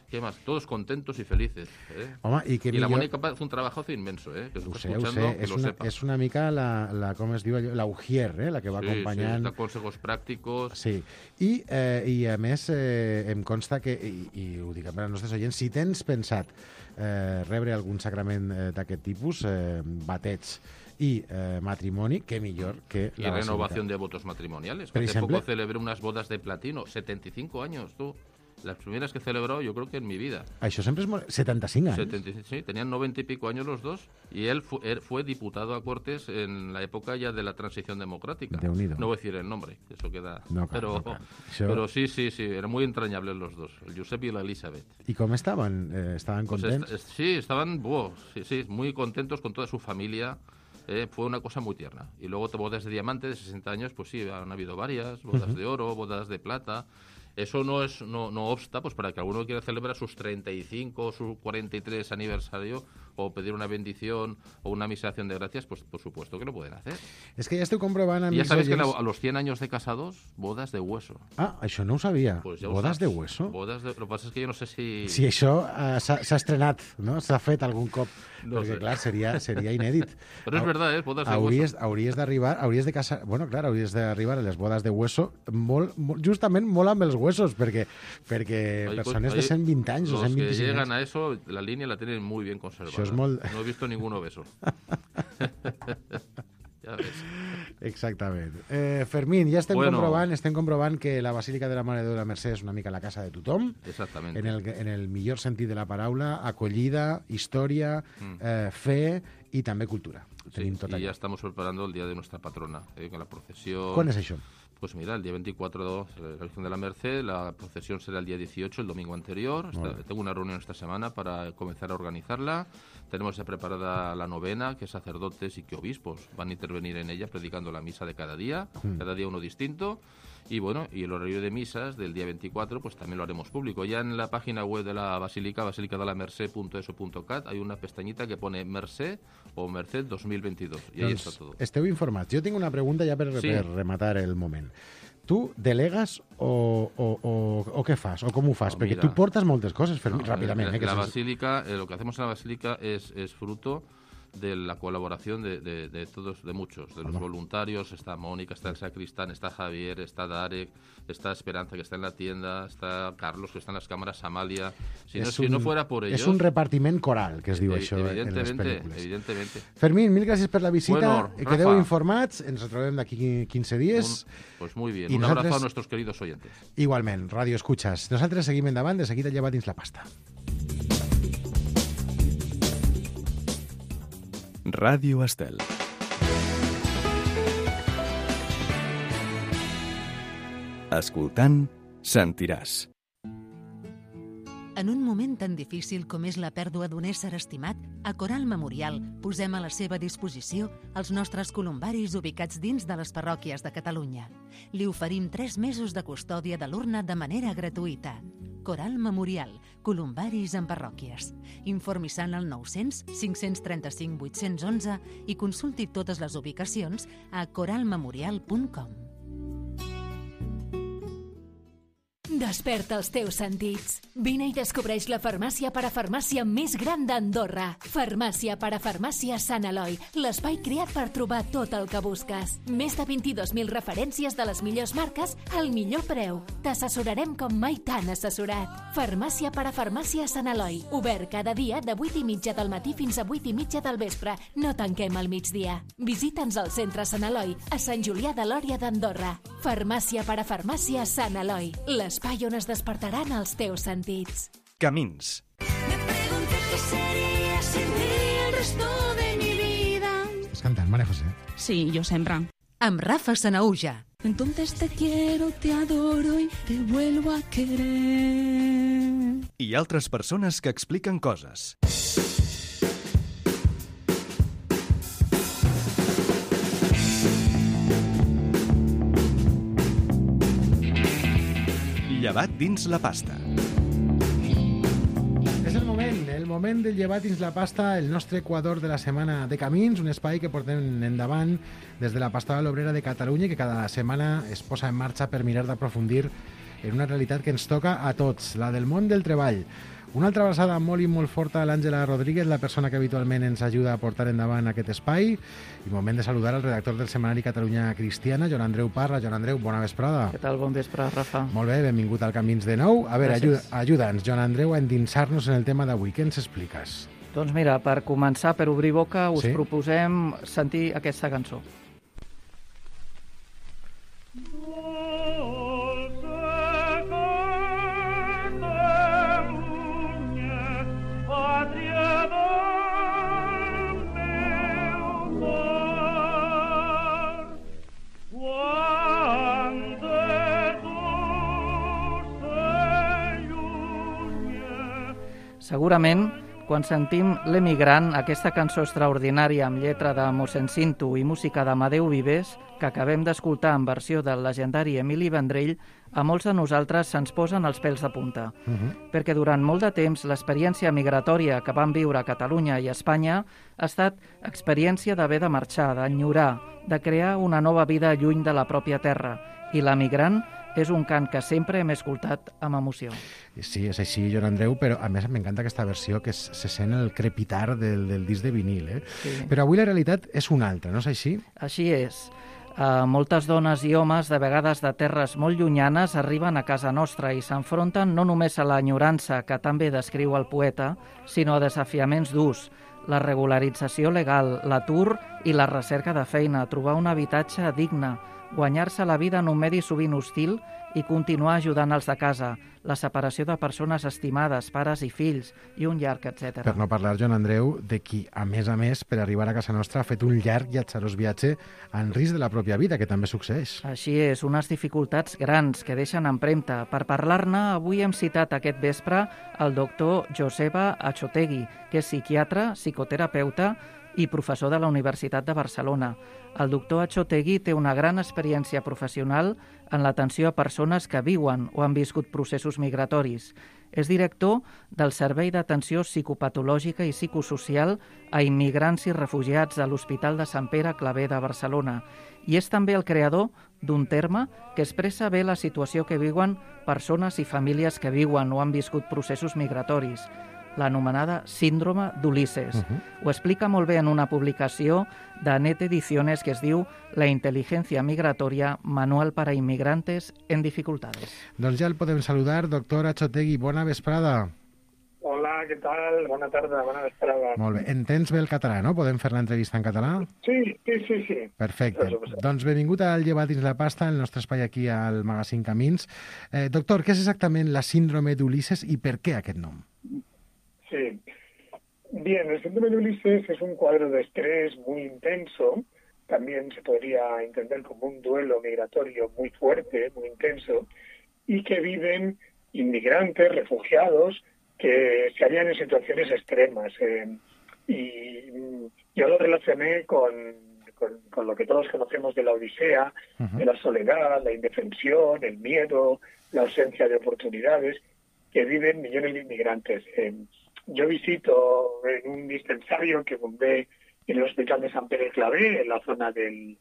Speaker 8: ¿Qué más? Todos contentos y felices.
Speaker 2: Home,
Speaker 8: y la Mónica hace un trabajo inmenso, que
Speaker 2: ho sé. És una mica com es diu allò, la Ujier, la que va acompanyant...
Speaker 8: Sí, consejos pràctics.
Speaker 2: Sí, i a més em consta que, i ho dic per als nostres oients, si tens pensat rebre algun sacrament d'aquest tipus, bateig y matrimoni, qué millor que
Speaker 8: la basílica. Renovación de votos matrimoniales. Hace poco celebré unas bodas de platino, 75 años, tú. Las primeras que celebró, yo creo que en mi vida.
Speaker 2: Això sempre és 75 anys.
Speaker 8: 75, sí, tenían 90 y pico años los dos. Y él fue diputado a Cortes en la época ya de la transición democrática.
Speaker 2: No voy
Speaker 8: a decir el nombre, eso queda...
Speaker 2: No,
Speaker 8: pero sí, eran muy entrañables los dos, el Josep y la Elizabeth.
Speaker 2: ¿Y cómo estaban? ¿Estaban contentos?
Speaker 8: Pues sí, estaban muy contentos con toda su familia. Fue una cosa muy tierna. Y luego bodas de diamante de 60 años, pues sí, han habido varias, bodas de oro, bodas de plata. Eso no obsta pues para que alguno quiera celebrar sus 35 o su 43 aniversario o pedir una bendición o una misa de acción de gracias, pues por supuesto que lo pueden hacer.
Speaker 2: Es que ya estoy comprobando...
Speaker 8: Y ya sabes que a los 100 años de casados, bodas de hueso.
Speaker 2: Ah, això no ho sabia.
Speaker 8: Pues ja
Speaker 2: bodas de hueso?
Speaker 8: Lo que pasa es que yo no sé si...
Speaker 2: Si això s'ha estrenat, no? S'ha fet algun cop.
Speaker 8: No
Speaker 2: perquè,
Speaker 8: sé.
Speaker 2: clar, seria inèdit.
Speaker 8: Però és veritat, bodas de hueso.
Speaker 2: Hauries d'arribar a les bodes de hueso justament molt amb els huesos, perquè persones de 120 anys o 125 anys...
Speaker 8: Los que llegan a eso, la línea la tienen muy bien conservada. No he visto ninguno beso. Ja ves.
Speaker 2: Exactament. Fermín, ja estem comprovant que la Basílica de la Mare de Déu de la Mercè és una mica la casa de tothom.
Speaker 8: Exactament.
Speaker 2: En el millor sentit de la paraula, acollida, història, fe i també cultura.
Speaker 8: Sí, y ya estamos preparando el día de nuestra patrona, con la procesión...
Speaker 2: ¿Cuándo es eso?
Speaker 8: Pues mira, el día 24 la Virgen de la Merced, la procesión será el día 18, el domingo anterior. Tengo una reunión esta semana para comenzar a organizarla. Tenemos ya preparada la novena, que sacerdotes y que obispos van a intervenir en ella predicando la misa de cada día uno distinto. Y bueno, y el horario de misas del día 24, pues también lo haremos público. Ya en la página web de la Basílica, basilicadelamerced.eso.cat, hay una pestañita que pone Merced o Merced 2022. Y ahí está todo.
Speaker 2: Esteu informats. Jo tinc una pregunta ja per rematar el moment. Tu delegues o què fas? O com ho fas? Perquè tu portes moltes coses, ràpidament.
Speaker 8: La Basílica, lo que hacemos en la Basílica es fruto de la colaboración de todos, de muchos, de los voluntarios. Está Mónica, está el sacristán, está Javier, está Darek, está Esperanza, que está en la tienda, está Carlos, que está en las cámaras, Amalia. Si no fuera por ellos...
Speaker 2: És un repartiment coral, que es diu això en les pel·lícules.
Speaker 8: Evidentemente.
Speaker 2: Fermín, mil gràcies per la visita. Quedeu informats, ens retrobem d'aquí 15 dies.
Speaker 8: Pues muy bien, un abrazo a nuestros queridos oyentes.
Speaker 2: Igualment, Radio Escuchas. Nosaltres seguim endavant, de seguida llevat dins la pasta.
Speaker 1: Ràdio Estel. Escoltant, sentiràs.
Speaker 3: En un moment tan difícil com és la pèrdua d'un ésser estimat, a Coral Memorial posem a la seva disposició els nostres columbaris ubicats dins de les parròquies de Catalunya. Li oferim 3 mesos de custòdia de l'urna de manera gratuïta. Coral Memorial, columbaris en parròquies. Informi-se'n al 900 535 811 i consulti totes les ubicacions a coralmemorial.com.
Speaker 9: Desperta els teus sentits. Vine i descobreix la farmàcia parafarmàcia més gran d'Andorra. Farmàcia parafarmàcia Sant Eloi, l'espai creat per trobar tot el que busques. Més de 22.000 referències de les millors marques al millor preu. T'assessorarem com mai t'han assessorat. Farmàcia parafarmàcia Sant Eloi, obert cada dia de 8:30 del matí fins a 8:30 del vespre. No tanquem al migdia. Visita'ns al centre Sant Eloi, a Sant Julià de Lòria d'Andorra. Farmàcia parafarmàcia Sant Eloi, l'espai on es despertaran els teus sentits.
Speaker 1: Camins.
Speaker 9: Me pregunté qué sería sin ti el resto de mi vida.
Speaker 2: Estàs cantant, María José?
Speaker 5: Sí, jo sempre.
Speaker 3: Amb Rafa Sanauja.
Speaker 9: Entonces te quiero, te adoro y te vuelvo a querer.
Speaker 1: I altres persones que expliquen coses. Llevat dins la pasta.
Speaker 2: És el moment del llevat dins la pasta, el nostre Equador de la setmana de Camins, un espai que portem endavant des de la Pastoral Obrera de Catalunya i que cada setmana es posa en marxa per mirar d'aprofundir en una realitat que ens toca a tots, la del món del treball. Una altra abraçada molt i molt forta a l'Àngela Rodríguez, la persona que habitualment ens ajuda a portar endavant aquest espai. I moment de saludar al redactor del setmanari Catalunya Cristiana, Joan Andreu Parra. Joan Andreu, bona vesprada.
Speaker 10: Què tal? Bon vespre, Rafa.
Speaker 2: Molt bé, benvingut al Camins de Nou. A veure, ajuda'ns, Joan Andreu, a endinsar-nos en el tema d'avui. Què ens expliques?
Speaker 10: Doncs mira, per començar, per obrir boca, us proposem sentir aquesta cançó. Segurament, quan sentim L'Emigrant, aquesta cançó extraordinària amb lletra de Mossèn Cinto i música d'Amadeu Vives, que acabem d'escoltar en versió del legendari Emili Vendrell, a molts de nosaltres se'ns posen els pèls de punta. Perquè durant molt de temps l'experiència migratòria que vam viure a Catalunya i a Espanya ha estat experiència d'haver de marxar, d'enyorar, de crear una nova vida lluny de la pròpia terra. I l'emigrant és un cant que sempre hem escoltat amb emoció.
Speaker 2: Sí, és així, Joan Andreu, però a més m'encanta aquesta versió que se sent el crepitar del disc de vinil. Sí. Però avui la realitat és una altra, no és així?
Speaker 10: Així és. Moltes dones i homes, de vegades de terres molt llunyanes, arriben a casa nostra i s'enfronten no només a l'enyorança que també descriu el poeta, sinó a desafiaments durs, la regularització legal, l'atur i la recerca de feina, trobar un habitatge digne, guanyar-se la vida en un medi sovint hostil i continuar ajudant els de casa, la separació de persones estimades, pares i fills, i un llarg, etc.
Speaker 2: Per no parlar, Joan Andreu, de qui, a més, per arribar a casa nostra ha fet un llarg i atzarós viatge en risc de la pròpia vida, que també succeeix.
Speaker 10: Així és, unes dificultats grans que deixen empremta. Per parlar-ne, avui hem citat aquest vespre el doctor Joseba Achotegui, que és psiquiatre, psicoterapeuta i professor de la Universitat de Barcelona. El doctor Achotegui té una gran experiència professional en l'atenció a persones que viuen o han viscut processos migratoris. És director del Servei d'Atenció Psicopatològica i Psicosocial a Immigrants i Refugiats de l'Hospital de Sant Pere Claver de Barcelona i és també el creador d'un terme que expressa bé la situació que viuen persones i famílies que viuen o han viscut processos migratoris, l'anomenada síndrome d'Ulisses. Ho explica molt bé en una publicació de Net Ediciones que es diu La inteligencia migratoria, manual para inmigrantes en dificultades.
Speaker 2: Doncs ja el podem saludar, doctor Achotegui. Bona vesprada.
Speaker 11: Hola, què tal? Bona tarda, bona vesprada.
Speaker 2: Molt bé. Entens bé el català, no? Podem fer l'entrevista en català?
Speaker 11: Sí.
Speaker 2: Perfecte. Doncs benvingut al Llevat dins la pasta, el nostre espai aquí al magazín Camins. Doctor, què és exactament la síndrome d'Ulisses i per què aquest nom?
Speaker 11: Sí. Bien, el síndrome de Ulises es un cuadro de estrés muy intenso. También se podría entender como un duelo migratorio muy fuerte, muy intenso, y que viven inmigrantes, refugiados, que se hallan en situaciones extremas. Y yo lo relacioné con lo que todos conocemos de la Odisea, de la soledad, la indefensión, el miedo, la ausencia de oportunidades que viven millones de inmigrantes. Yo visito en un dispensario que fundé en el Hospital de Sant Pere Claver, en la zona del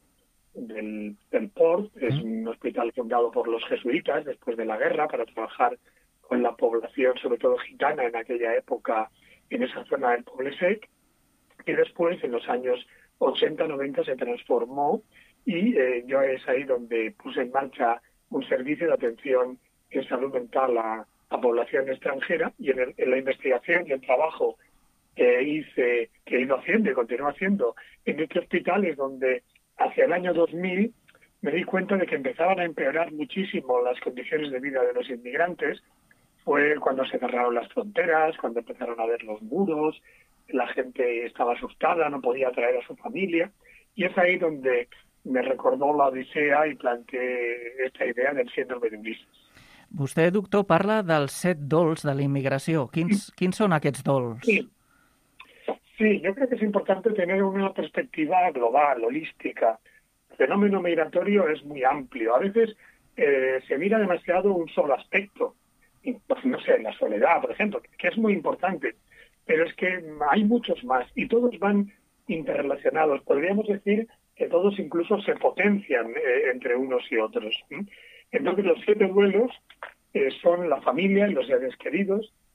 Speaker 11: Port. Es un hospital fundado por los jesuitas después de la guerra para trabajar con la población, sobre todo gitana, en aquella época, en esa zona del Poble Sec. Y después, en los años 80-90, se transformó y yo es ahí donde puse en marcha un servicio de atención en salud mental a población extranjera, y en la investigación y el trabajo que he ido haciendo y continúo haciendo en este hospital es donde hacia el año 2000 me di cuenta de que empezaban a empeorar muchísimo las condiciones de vida de los inmigrantes. Fue cuando se cerraron las fronteras, cuando empezaron a ver los muros, la gente estaba asustada, no podía traer a su familia, y es ahí donde me recordó la Odisea y planteé esta idea del síndrome de Ulises.
Speaker 10: Vostè, doctor, parla dels 7 dols de la inmigració. Quins són aquests dols?
Speaker 11: Sí, yo creo que es importante tener una perspectiva global, holística. El fenómeno migratorio es muy amplio. A veces se mira demasiado un solo aspecto. No sé, la soledad, por ejemplo, que es muy importante. Pero es que hay muchos más y todos van interrelacionados. Podríamos decir que todos incluso se potencian entre unos y otros. Entonces los 7 duelos son la familia y los seres queridos,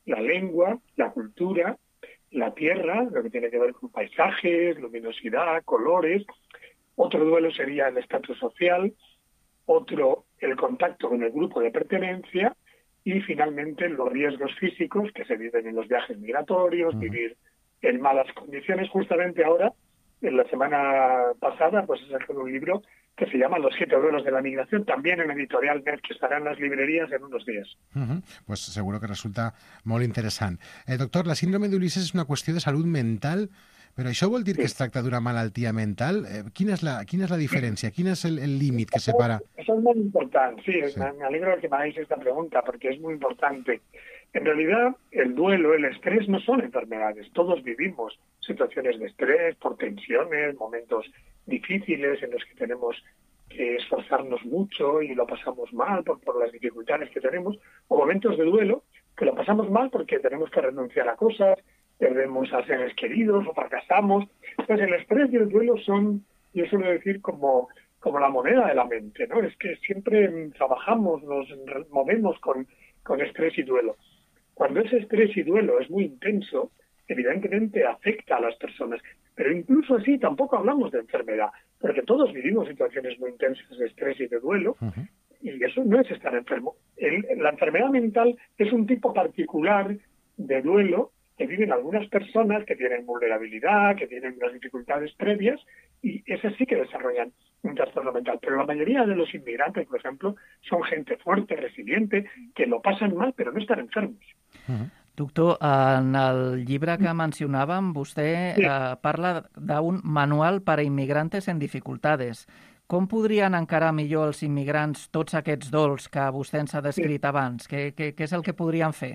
Speaker 11: la lengua, la cultura, la tierra, lo que tiene que ver con paisajes, luminosidad, colores. Otro duelo sería el estatus social, otro el contacto con el grupo de pertenencia y finalmente los riesgos físicos que se viven en los viajes migratorios, vivir en malas condiciones. Justamente ahora, en la semana pasada, pues he sacado un libro que se llama Los 7 duelos de la migración, también en Editorial Net, que estará en les libreries en unos días.
Speaker 2: Pues seguro que resulta molt interessant. Doctor, la síndrome d'Ulisses és una qüestió de salut mental, però això vol dir que es tracta d'una malaltia mental? Quina és la diferència? Quin és el límit que separa?
Speaker 11: Eso es muy importante, sí. Me alegro de que me hagáis esta pregunta, porque es muy importante. En realidad, el duelo, el estrés no son enfermedades. Todos vivimos situaciones de estrés, por tensiones, momentos difíciles en los que tenemos que esforzarnos mucho y lo pasamos mal por las dificultades que tenemos, o momentos de duelo que lo pasamos mal porque tenemos que renunciar a cosas, perdemos a seres queridos o fracasamos. Entonces, el estrés y el duelo son, yo suelo decir, como la moneda de la mente, ¿no? Es que siempre trabajamos, nos movemos con estrés y duelo. Cuando ese estrés y duelo es muy intenso, evidentemente afecta a las personas. Pero incluso así tampoco hablamos de enfermedad, porque todos vivimos situaciones muy intensas de estrés y de duelo, y eso no es estar enfermo. La enfermedad mental es un tipo particular de duelo que viven algunas personas que tienen vulnerabilidad, que tienen unas dificultades previas, y esas sí que desarrollan un trastorno mental. Pero la mayoría de los inmigrantes, por ejemplo, son gente fuerte, resiliente, que lo pasan mal, pero no están enfermos.
Speaker 10: Doctor, en el llibre que mencionàvem, vostè parla d'un manual per a immigrantes en dificultades. Com podrien encarar millor els immigrants tots aquests dols que vostè ens ha descrit abans? Què és el que podrien fer?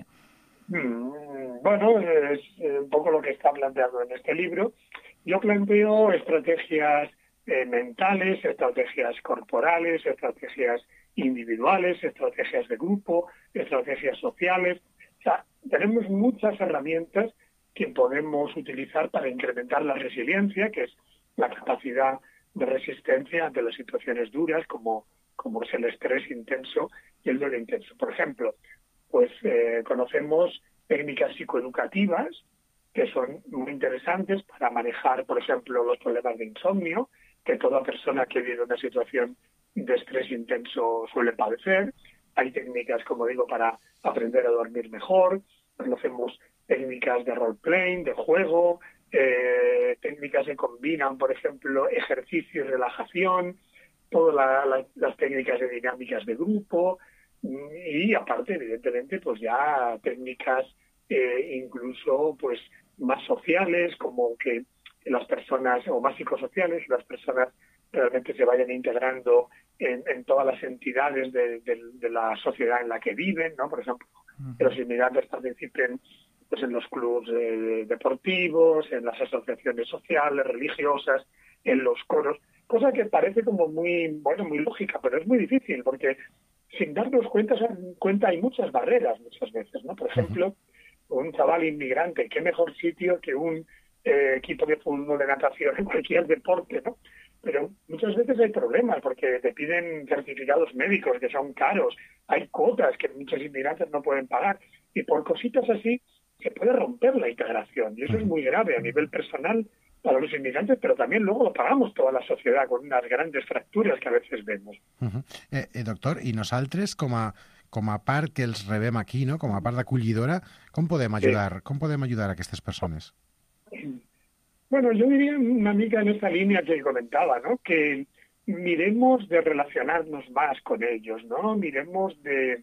Speaker 11: Bueno, es un poco lo que está planteado en este libro. Yo planteo estrategias mentales, estrategias corporales, estrategias individuales, estrategias de grupo, estrategias sociales. O sea, tenemos muchas herramientas que podemos utilizar para incrementar la resiliencia, que es la capacidad de resistencia ante las situaciones duras, como es el estrés intenso y el duelo intenso. Por ejemplo, pues conocemos técnicas psicoeducativas que son muy interesantes para manejar, por ejemplo, los problemas de insomnio, que toda persona que vive una situación de estrés intenso suele padecer. Hay técnicas, como digo, para aprender a dormir mejor. Conocemos técnicas de role-playing, de juego, técnicas que combinan, por ejemplo, ejercicio y relajación, todas las técnicas de dinámicas de grupo y, aparte, evidentemente, pues ya técnicas incluso pues más sociales, como que las personas, o más psicosociales, las personas realmente se vayan integrando en todas las entidades de la sociedad en la que viven, ¿no? Por ejemplo, que los inmigrantes participen pues en los clubes deportivos, en las asociaciones sociales, religiosas, en los coros, cosa que parece como muy lógica, pero es muy difícil, porque sin darnos cuenta hay muchas barreras muchas veces, ¿no? Por ejemplo, un chaval inmigrante, qué mejor sitio que un equipo de fútbol, de natación, en cualquier deporte, ¿no? Pero muchas veces hay problemas porque te piden certificados médicos que son caros, hay cuotas que muchos inmigrantes no pueden pagar, y por cositas así se puede romper la integración, y eso es muy grave a nivel personal para los inmigrantes, pero también luego lo pagamos toda la sociedad con unas grandes fracturas que a veces vemos.
Speaker 2: Doctor, i nosaltres, com a part que els rebem aquí, no? Com a part d'acollidora, com podem ajudar a aquestes persones?
Speaker 11: Bueno, yo diría una mica en esta línea que comentaba, ¿no? Que miremos de relacionarnos más con ellos, ¿no? Miremos de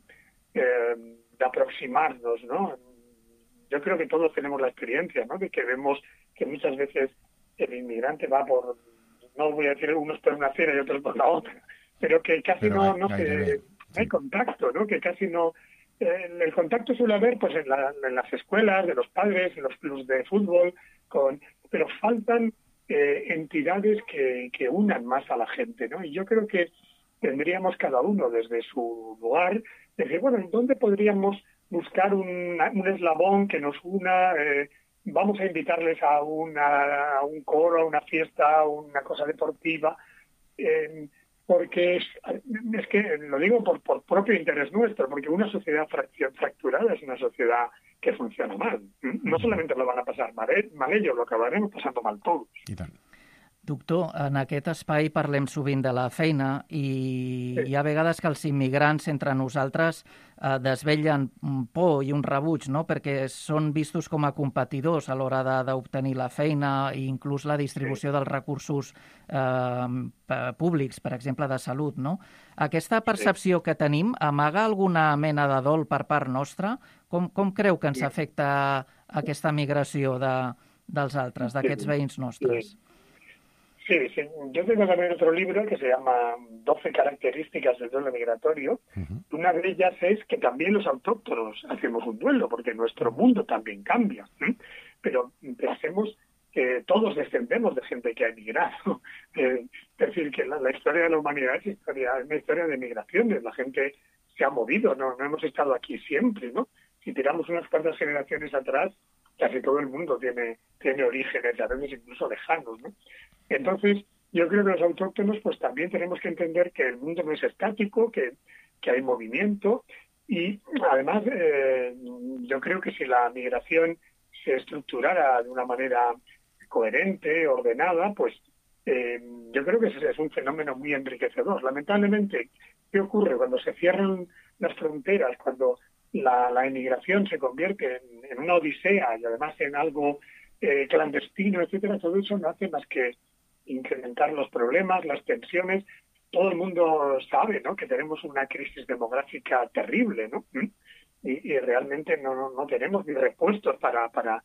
Speaker 11: aproximarnos, ¿no? Yo creo que todos tenemos la experiencia, ¿no? De que vemos que muchas veces el inmigrante va por, no voy a decir unos por una acera y otros por la otra, pero que casi no hay contacto, ¿no? Que casi no... el contacto suele haber pues en las escuelas de los padres, en los clubes de fútbol, pero faltan entidades que unan más a la gente, ¿no? Y yo creo que tendríamos cada uno desde su lugar decir, bueno, ¿dónde podríamos buscar un eslabón que nos una? Vamos a invitarles a un coro, a una fiesta, a una cosa deportiva. porque es que lo digo por propio interés nuestro, porque una sociedad fracturada es una sociedad que funciona mal. No solamente lo van a pasar mal ellos, lo acabaremos pasando mal todos.
Speaker 10: Doctor, en aquest espai parlem sovint de la feina i hi ha vegades que els immigrants entre nosaltres desvellen por i un rebuig, no? Perquè són vistos com a competidors a l'hora d'obtenir la feina i inclús la distribució dels recursos públics, per exemple, de salut, no? Aquesta percepció que tenim amaga alguna mena de dol per part nostra? Com creu que ens afecta aquesta migració dels altres, d'aquests veïns nostres?
Speaker 11: Sí, yo tengo también otro libro que se llama 12 características del duelo migratorio. Una de ellas es que también los autóctonos hacemos un duelo, porque nuestro mundo también cambia. Pero pensemos que todos descendemos de gente que ha emigrado. Es decir, que la historia de la humanidad es una historia de migraciones. La gente se ha movido, no hemos estado aquí siempre, ¿no? Si tiramos unas cuantas generaciones atrás, casi todo el mundo tiene orígenes, a veces incluso lejanos, ¿no? Entonces, yo creo que los autóctonos pues también tenemos que entender que el mundo no es estático, que hay movimiento y además yo creo que si la migración se estructurara de una manera coherente, ordenada, pues yo creo que es un fenómeno muy enriquecedor. Lamentablemente, ¿qué ocurre cuando se cierran las fronteras, cuando la emigración se convierte en una odisea y además en algo clandestino, etcétera? Todo eso no hace más que incrementar los problemas, las tensiones. Todo el mundo sabe, ¿no?, que tenemos una crisis demográfica terrible, ¿no? Y realmente no tenemos ni repuestos para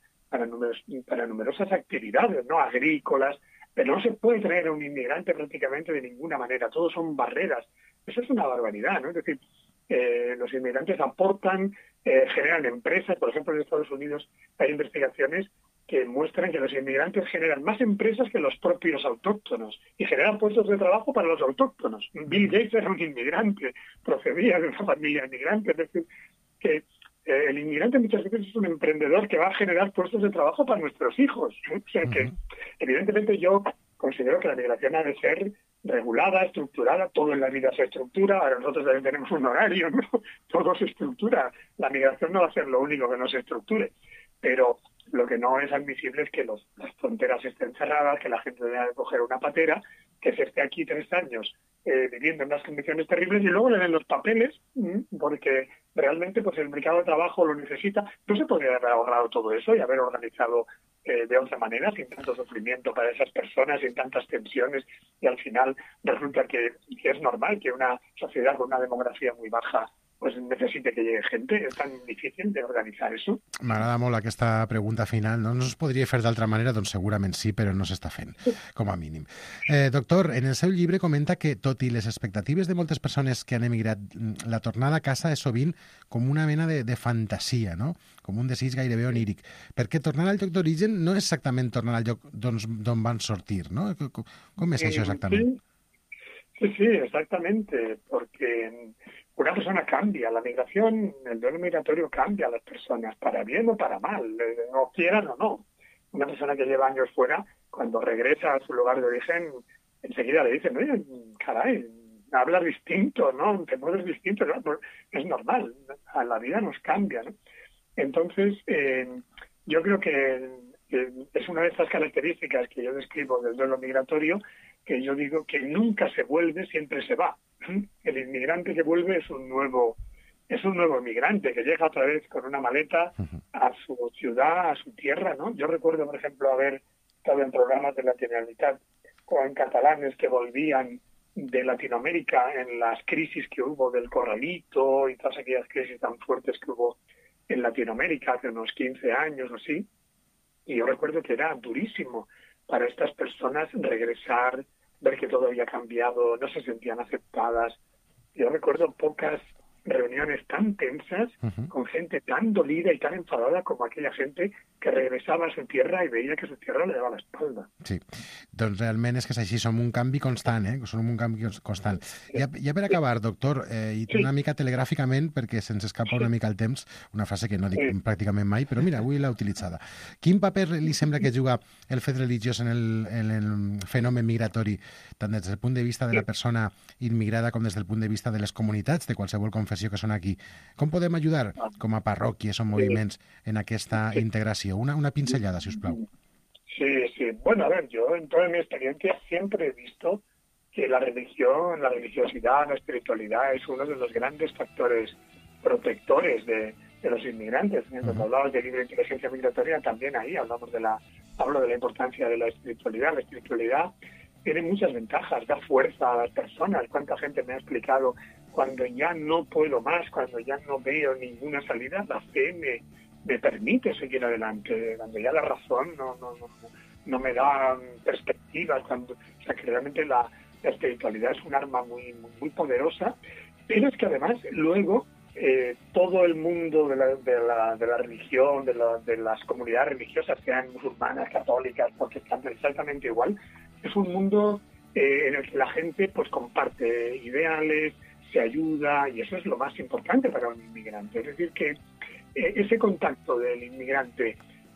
Speaker 11: numerosas actividades, ¿no?, agrícolas, pero no se puede traer a un inmigrante prácticamente de ninguna manera. Todos son barreras. Eso es una barbaridad, ¿no? Es decir, los inmigrantes aportan, generan empresas. Por ejemplo, en Estados Unidos hay investigaciones que muestran que los inmigrantes generan más empresas que los propios autóctonos y generan puestos de trabajo para los autóctonos. Bill Gates era un inmigrante, procedía de una familia inmigrante, es decir, que el inmigrante muchas veces es un emprendedor que va a generar puestos de trabajo para nuestros hijos. O sea que, evidentemente, yo considero que la migración ha de ser regulada, estructurada. Todo en la vida se estructura. Ahora nosotros también tenemos un horario, ¿no? Todo se estructura. La migración no va a ser lo único que no se estructure, pero lo que no es admisible es que las fronteras estén cerradas, que la gente tenga que coger una patera, que se esté aquí 3 años viviendo en unas condiciones terribles y luego le den los papeles, porque realmente pues el mercado de trabajo lo necesita. No se podría haber ahorrado todo eso y haber organizado de otra manera, sin tanto sufrimiento para esas personas, sin tantas tensiones, y al final resulta que es normal que una sociedad con una demografía muy baja pues necessite que llegue gente. És tan difícil d'organitzar això.
Speaker 2: M'agrada molt aquesta pregunta final. No es podria fer d'altra manera? Doncs segurament sí, però no s'està fent, com a mínim. Doctor, en el seu llibre comenta que, tot i les expectatives de moltes persones que han emigrat, la tornada a casa és sovint com una mena de fantasia, no? Com un desig gairebé oníric. Perquè tornar al lloc d'origen no és exactament tornar al lloc d'on van sortir, no? Com és això exactament?
Speaker 11: Sí, exactamente, porque una persona cambia, la migración, el duelo migratorio cambia a las personas, para bien o para mal, o quieran o no. Una persona que lleva años fuera, cuando regresa a su lugar de origen, enseguida le dicen, oye, caray, hablas distinto, ¿no? Te mueves distinto, ¿no? Es normal, a la vida nos cambia, ¿no? Entonces, yo creo que es una de estas características que yo describo del duelo migratorio, que yo digo que nunca se vuelve, siempre se va. El inmigrante que vuelve es un nuevo inmigrante que llega otra vez con una maleta a su ciudad, a su tierra, ¿no? Yo recuerdo, por ejemplo, haber estado en programas de la Generalitat con catalanes que volvían de Latinoamérica en las crisis que hubo del Corralito y todas aquellas crisis tan fuertes que hubo en Latinoamérica hace unos 15 años o así. Y yo recuerdo que era durísimo para estas personas regresar, ver que todo había cambiado, no se sentían aceptadas. Yo recuerdo pocas reuniones tan tensas, con gente tan dolida y tan enfadada como aquella gente que regresaba a su tierra y veía que su tierra le daba la espalda.
Speaker 2: Sí, doncs realment és que és així, som un canvi constant, som un canvi constant. Ja per acabar, doctor, i una mica telegràficament, perquè se'ns escapa una mica el temps, una frase que no dic pràcticament mai, però mira, avui l'he utilitzada. Quin paper li sembla que juga el fet religiós en el fenomen migratori, tant des del punt de vista de la persona immigrada com des del punt de vista de les comunitats de qualsevol confessió que són aquí? Com podem ajudar com a parròquies o moviments en aquesta integració? Una pinzellada, si us plau.
Speaker 11: Sí. Bueno, a ver, yo en toda mi experiencia siempre he visto que la religión, la religiosidad, la espiritualidad es uno de los grandes factores protectores de los inmigrantes. Cuando hablabas de libre inteligencia migratoria, también ahí hablo de la importancia de la espiritualidad. La espiritualidad tiene muchas ventajas, da fuerza a las personas. ¿Cuánta gente me ha explicado cuando ya no puedo más, cuando ya no veo ninguna salida, la fe me permite seguir adelante, cuando ya la razón no me da perspectivas, o sea que realmente la espiritualidad es un arma muy, muy poderosa, pero es que además luego todo el mundo de la religión, de las comunidades religiosas, sean musulmanas, católicas, protestantes, exactamente igual, es un mundo en el que la gente pues comparte ideales, se ayuda, y eso es lo más importante para un inmigrante. Es decir, que ese contacto del inmigrante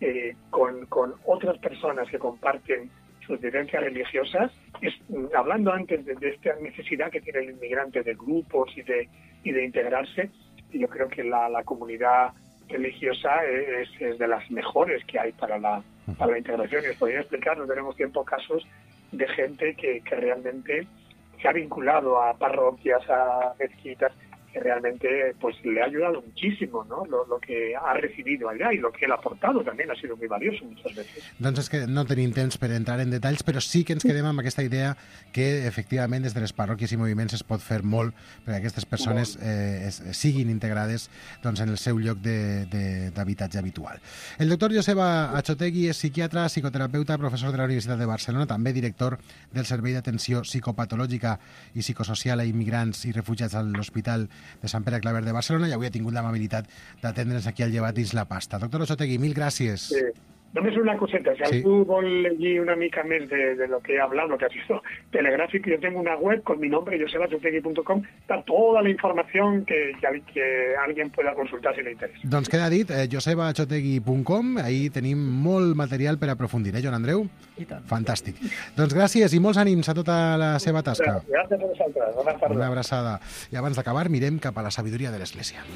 Speaker 11: con otras personas que comparten sus vivencias religiosas, hablando antes de esta necesidad que tiene el inmigrante de grupos y de integrarse, yo creo que la comunidad religiosa es de las mejores que hay para la integración. Y os podría explicar, no tenemos tiempo, casos de gente que realmente se ha vinculado a parroquias, a mezquitas, que realmente pues le ha ayudado muchísimo, ¿no? Lo que ha recibido allà i lo que él ha aportado también ha sido muy valioso muchas veces.
Speaker 2: Doncs és que no tenim temps per entrar en detalls, però sí que ens quedem amb aquesta idea que efectivament des de les parròquies i moviments es pot fer molt perquè aquestes persones siguin integrades doncs, en el seu lloc d'habitatge habitual. El doctor Joseba Achotegui és psiquiatre, psicoterapeuta, professor de la Universitat de Barcelona, també director del Servei d'Atenció Psicopatològica i Psicosocial a Immigrants i Refugiats a l'Hospital de Sant Pere Claver de Barcelona, i avui ha tingut l'amabilitat d'atendre'ns aquí al Llevat dins la pasta. Doctor Achotegui, mil gràcies.
Speaker 11: Sí. Només una coseta, si algú vol llegir una mica més de lo que he hablado, que ha sido telegráfico, yo tengo una web con mi nombre, josebachotegui.com, está toda la información que alguien pueda consultar si le interesa.
Speaker 2: Doncs queda dit, josebachotegui.com, ahí tenim molt material per aprofundir, Joan Andreu?
Speaker 10: I tant.
Speaker 2: Fantàstic. Doncs gràcies i molts ànims a tota la seva tasca.
Speaker 11: Gràcies a vosaltres. Bona tarda.
Speaker 2: Una abraçada. I abans d'acabar, mirem cap a la sabidoria de l'Església.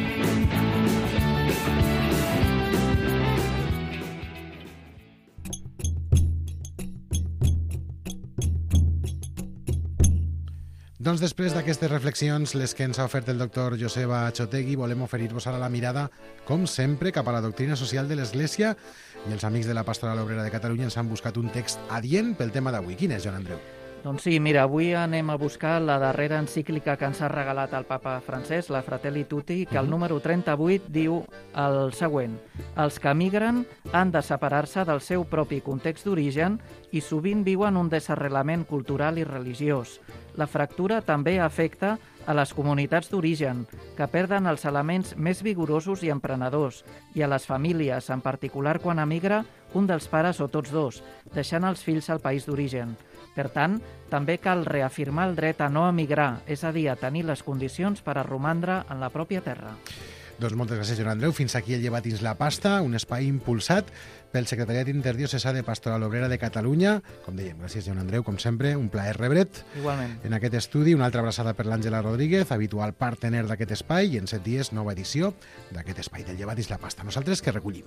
Speaker 2: Doncs després d'aquestes reflexions, les que ens ha ofert el doctor Joseba Achotegui, volem oferir-vos ara la mirada, com sempre, cap a la doctrina social de l'Església, i els amics de la Pastoral Obrera de Catalunya ens han buscat un text adient pel tema d'avui. Quin és, Joan Andreu?
Speaker 10: Doncs sí, mira, avui anem a buscar la darrera encíclica que ens ha regalat el papa Francesc, la Fratelli Tutti, que el número 38 diu el següent: els que migren han de separar-se del seu propi context d'origen i sovint viuen un desarrelament cultural i religiós. La fractura també afecta a les comunitats d'origen, que perden els elements més vigorosos i emprenedors, i a les famílies, en particular quan emigra un dels pares o tots dos, deixant els fills al país d'origen. Per tant, també cal reafirmar el dret a no emigrar, és a dir, a tenir les condicions per a romandre en la pròpia terra.
Speaker 2: Doncs moltes gràcies, Joan Andreu. Fins aquí el Llevat dins la pasta, un espai impulsat pel Secretariat Interdiocesà de Pastoral Obrera de Catalunya. Com dèiem, gràcies, Joan Andreu, com sempre, un plaer rebre't.
Speaker 10: Igualment.
Speaker 2: En aquest estudi, una altra abraçada per l'Àngela Rodríguez, habitual partener d'aquest espai, i en 7 dies, nova edició d'aquest espai del Llevat dins la pasta. Nosaltres que recollim.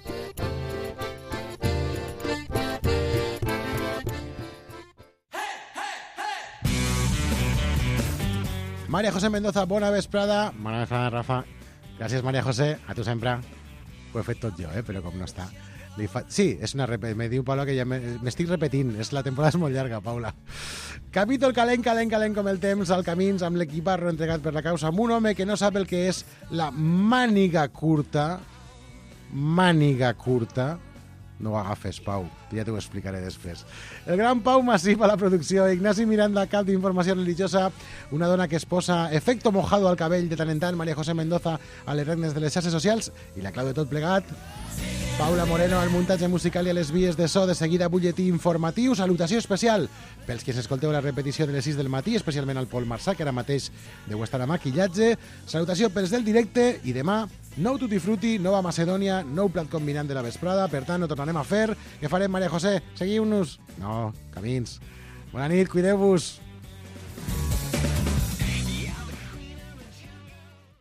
Speaker 2: María José Mendoza, bona vesprada. Bona vesprada, Rafa. Gràcies, María José. A tu sempre. Ho he fet tot jo, però com no està. Sí, és una me diu Paula que ja m'estic repetint. La temporada és molt llarga, Paula. Capítol calent com el temps, al Camins, amb l'equiparro entregat per la causa, amb un home que no sap el que és la màniga curta. Màniga curta. No ho agafes, Pau, ja t'ho explicaré després. El gran Pau Massip a la producció, Ignasi Miranda, cap d'informació religiosa, una dona que es posa efecto mojado al cabell de tant en tant, María José Mendoza a les regnes de les xarxes socials, i la clau de tot plegat... Paula Moreno al muntatge musical i a les vies de so. De seguida, butlletí informatiu. Salutació especial pels que s'escolteu la repetició de les 6 del matí, especialment al Pol Marçà, que ara mateix deu estar a maquillatge. Salutació pels del directe i demà, nou Tutti Frutti, nova Macedònia, nou plat combinant de la vesprada. Per tant, ho tornarem a fer. Què farem, Maria José? Seguiu-nos? No, camins. Bona nit, cuideu-vos.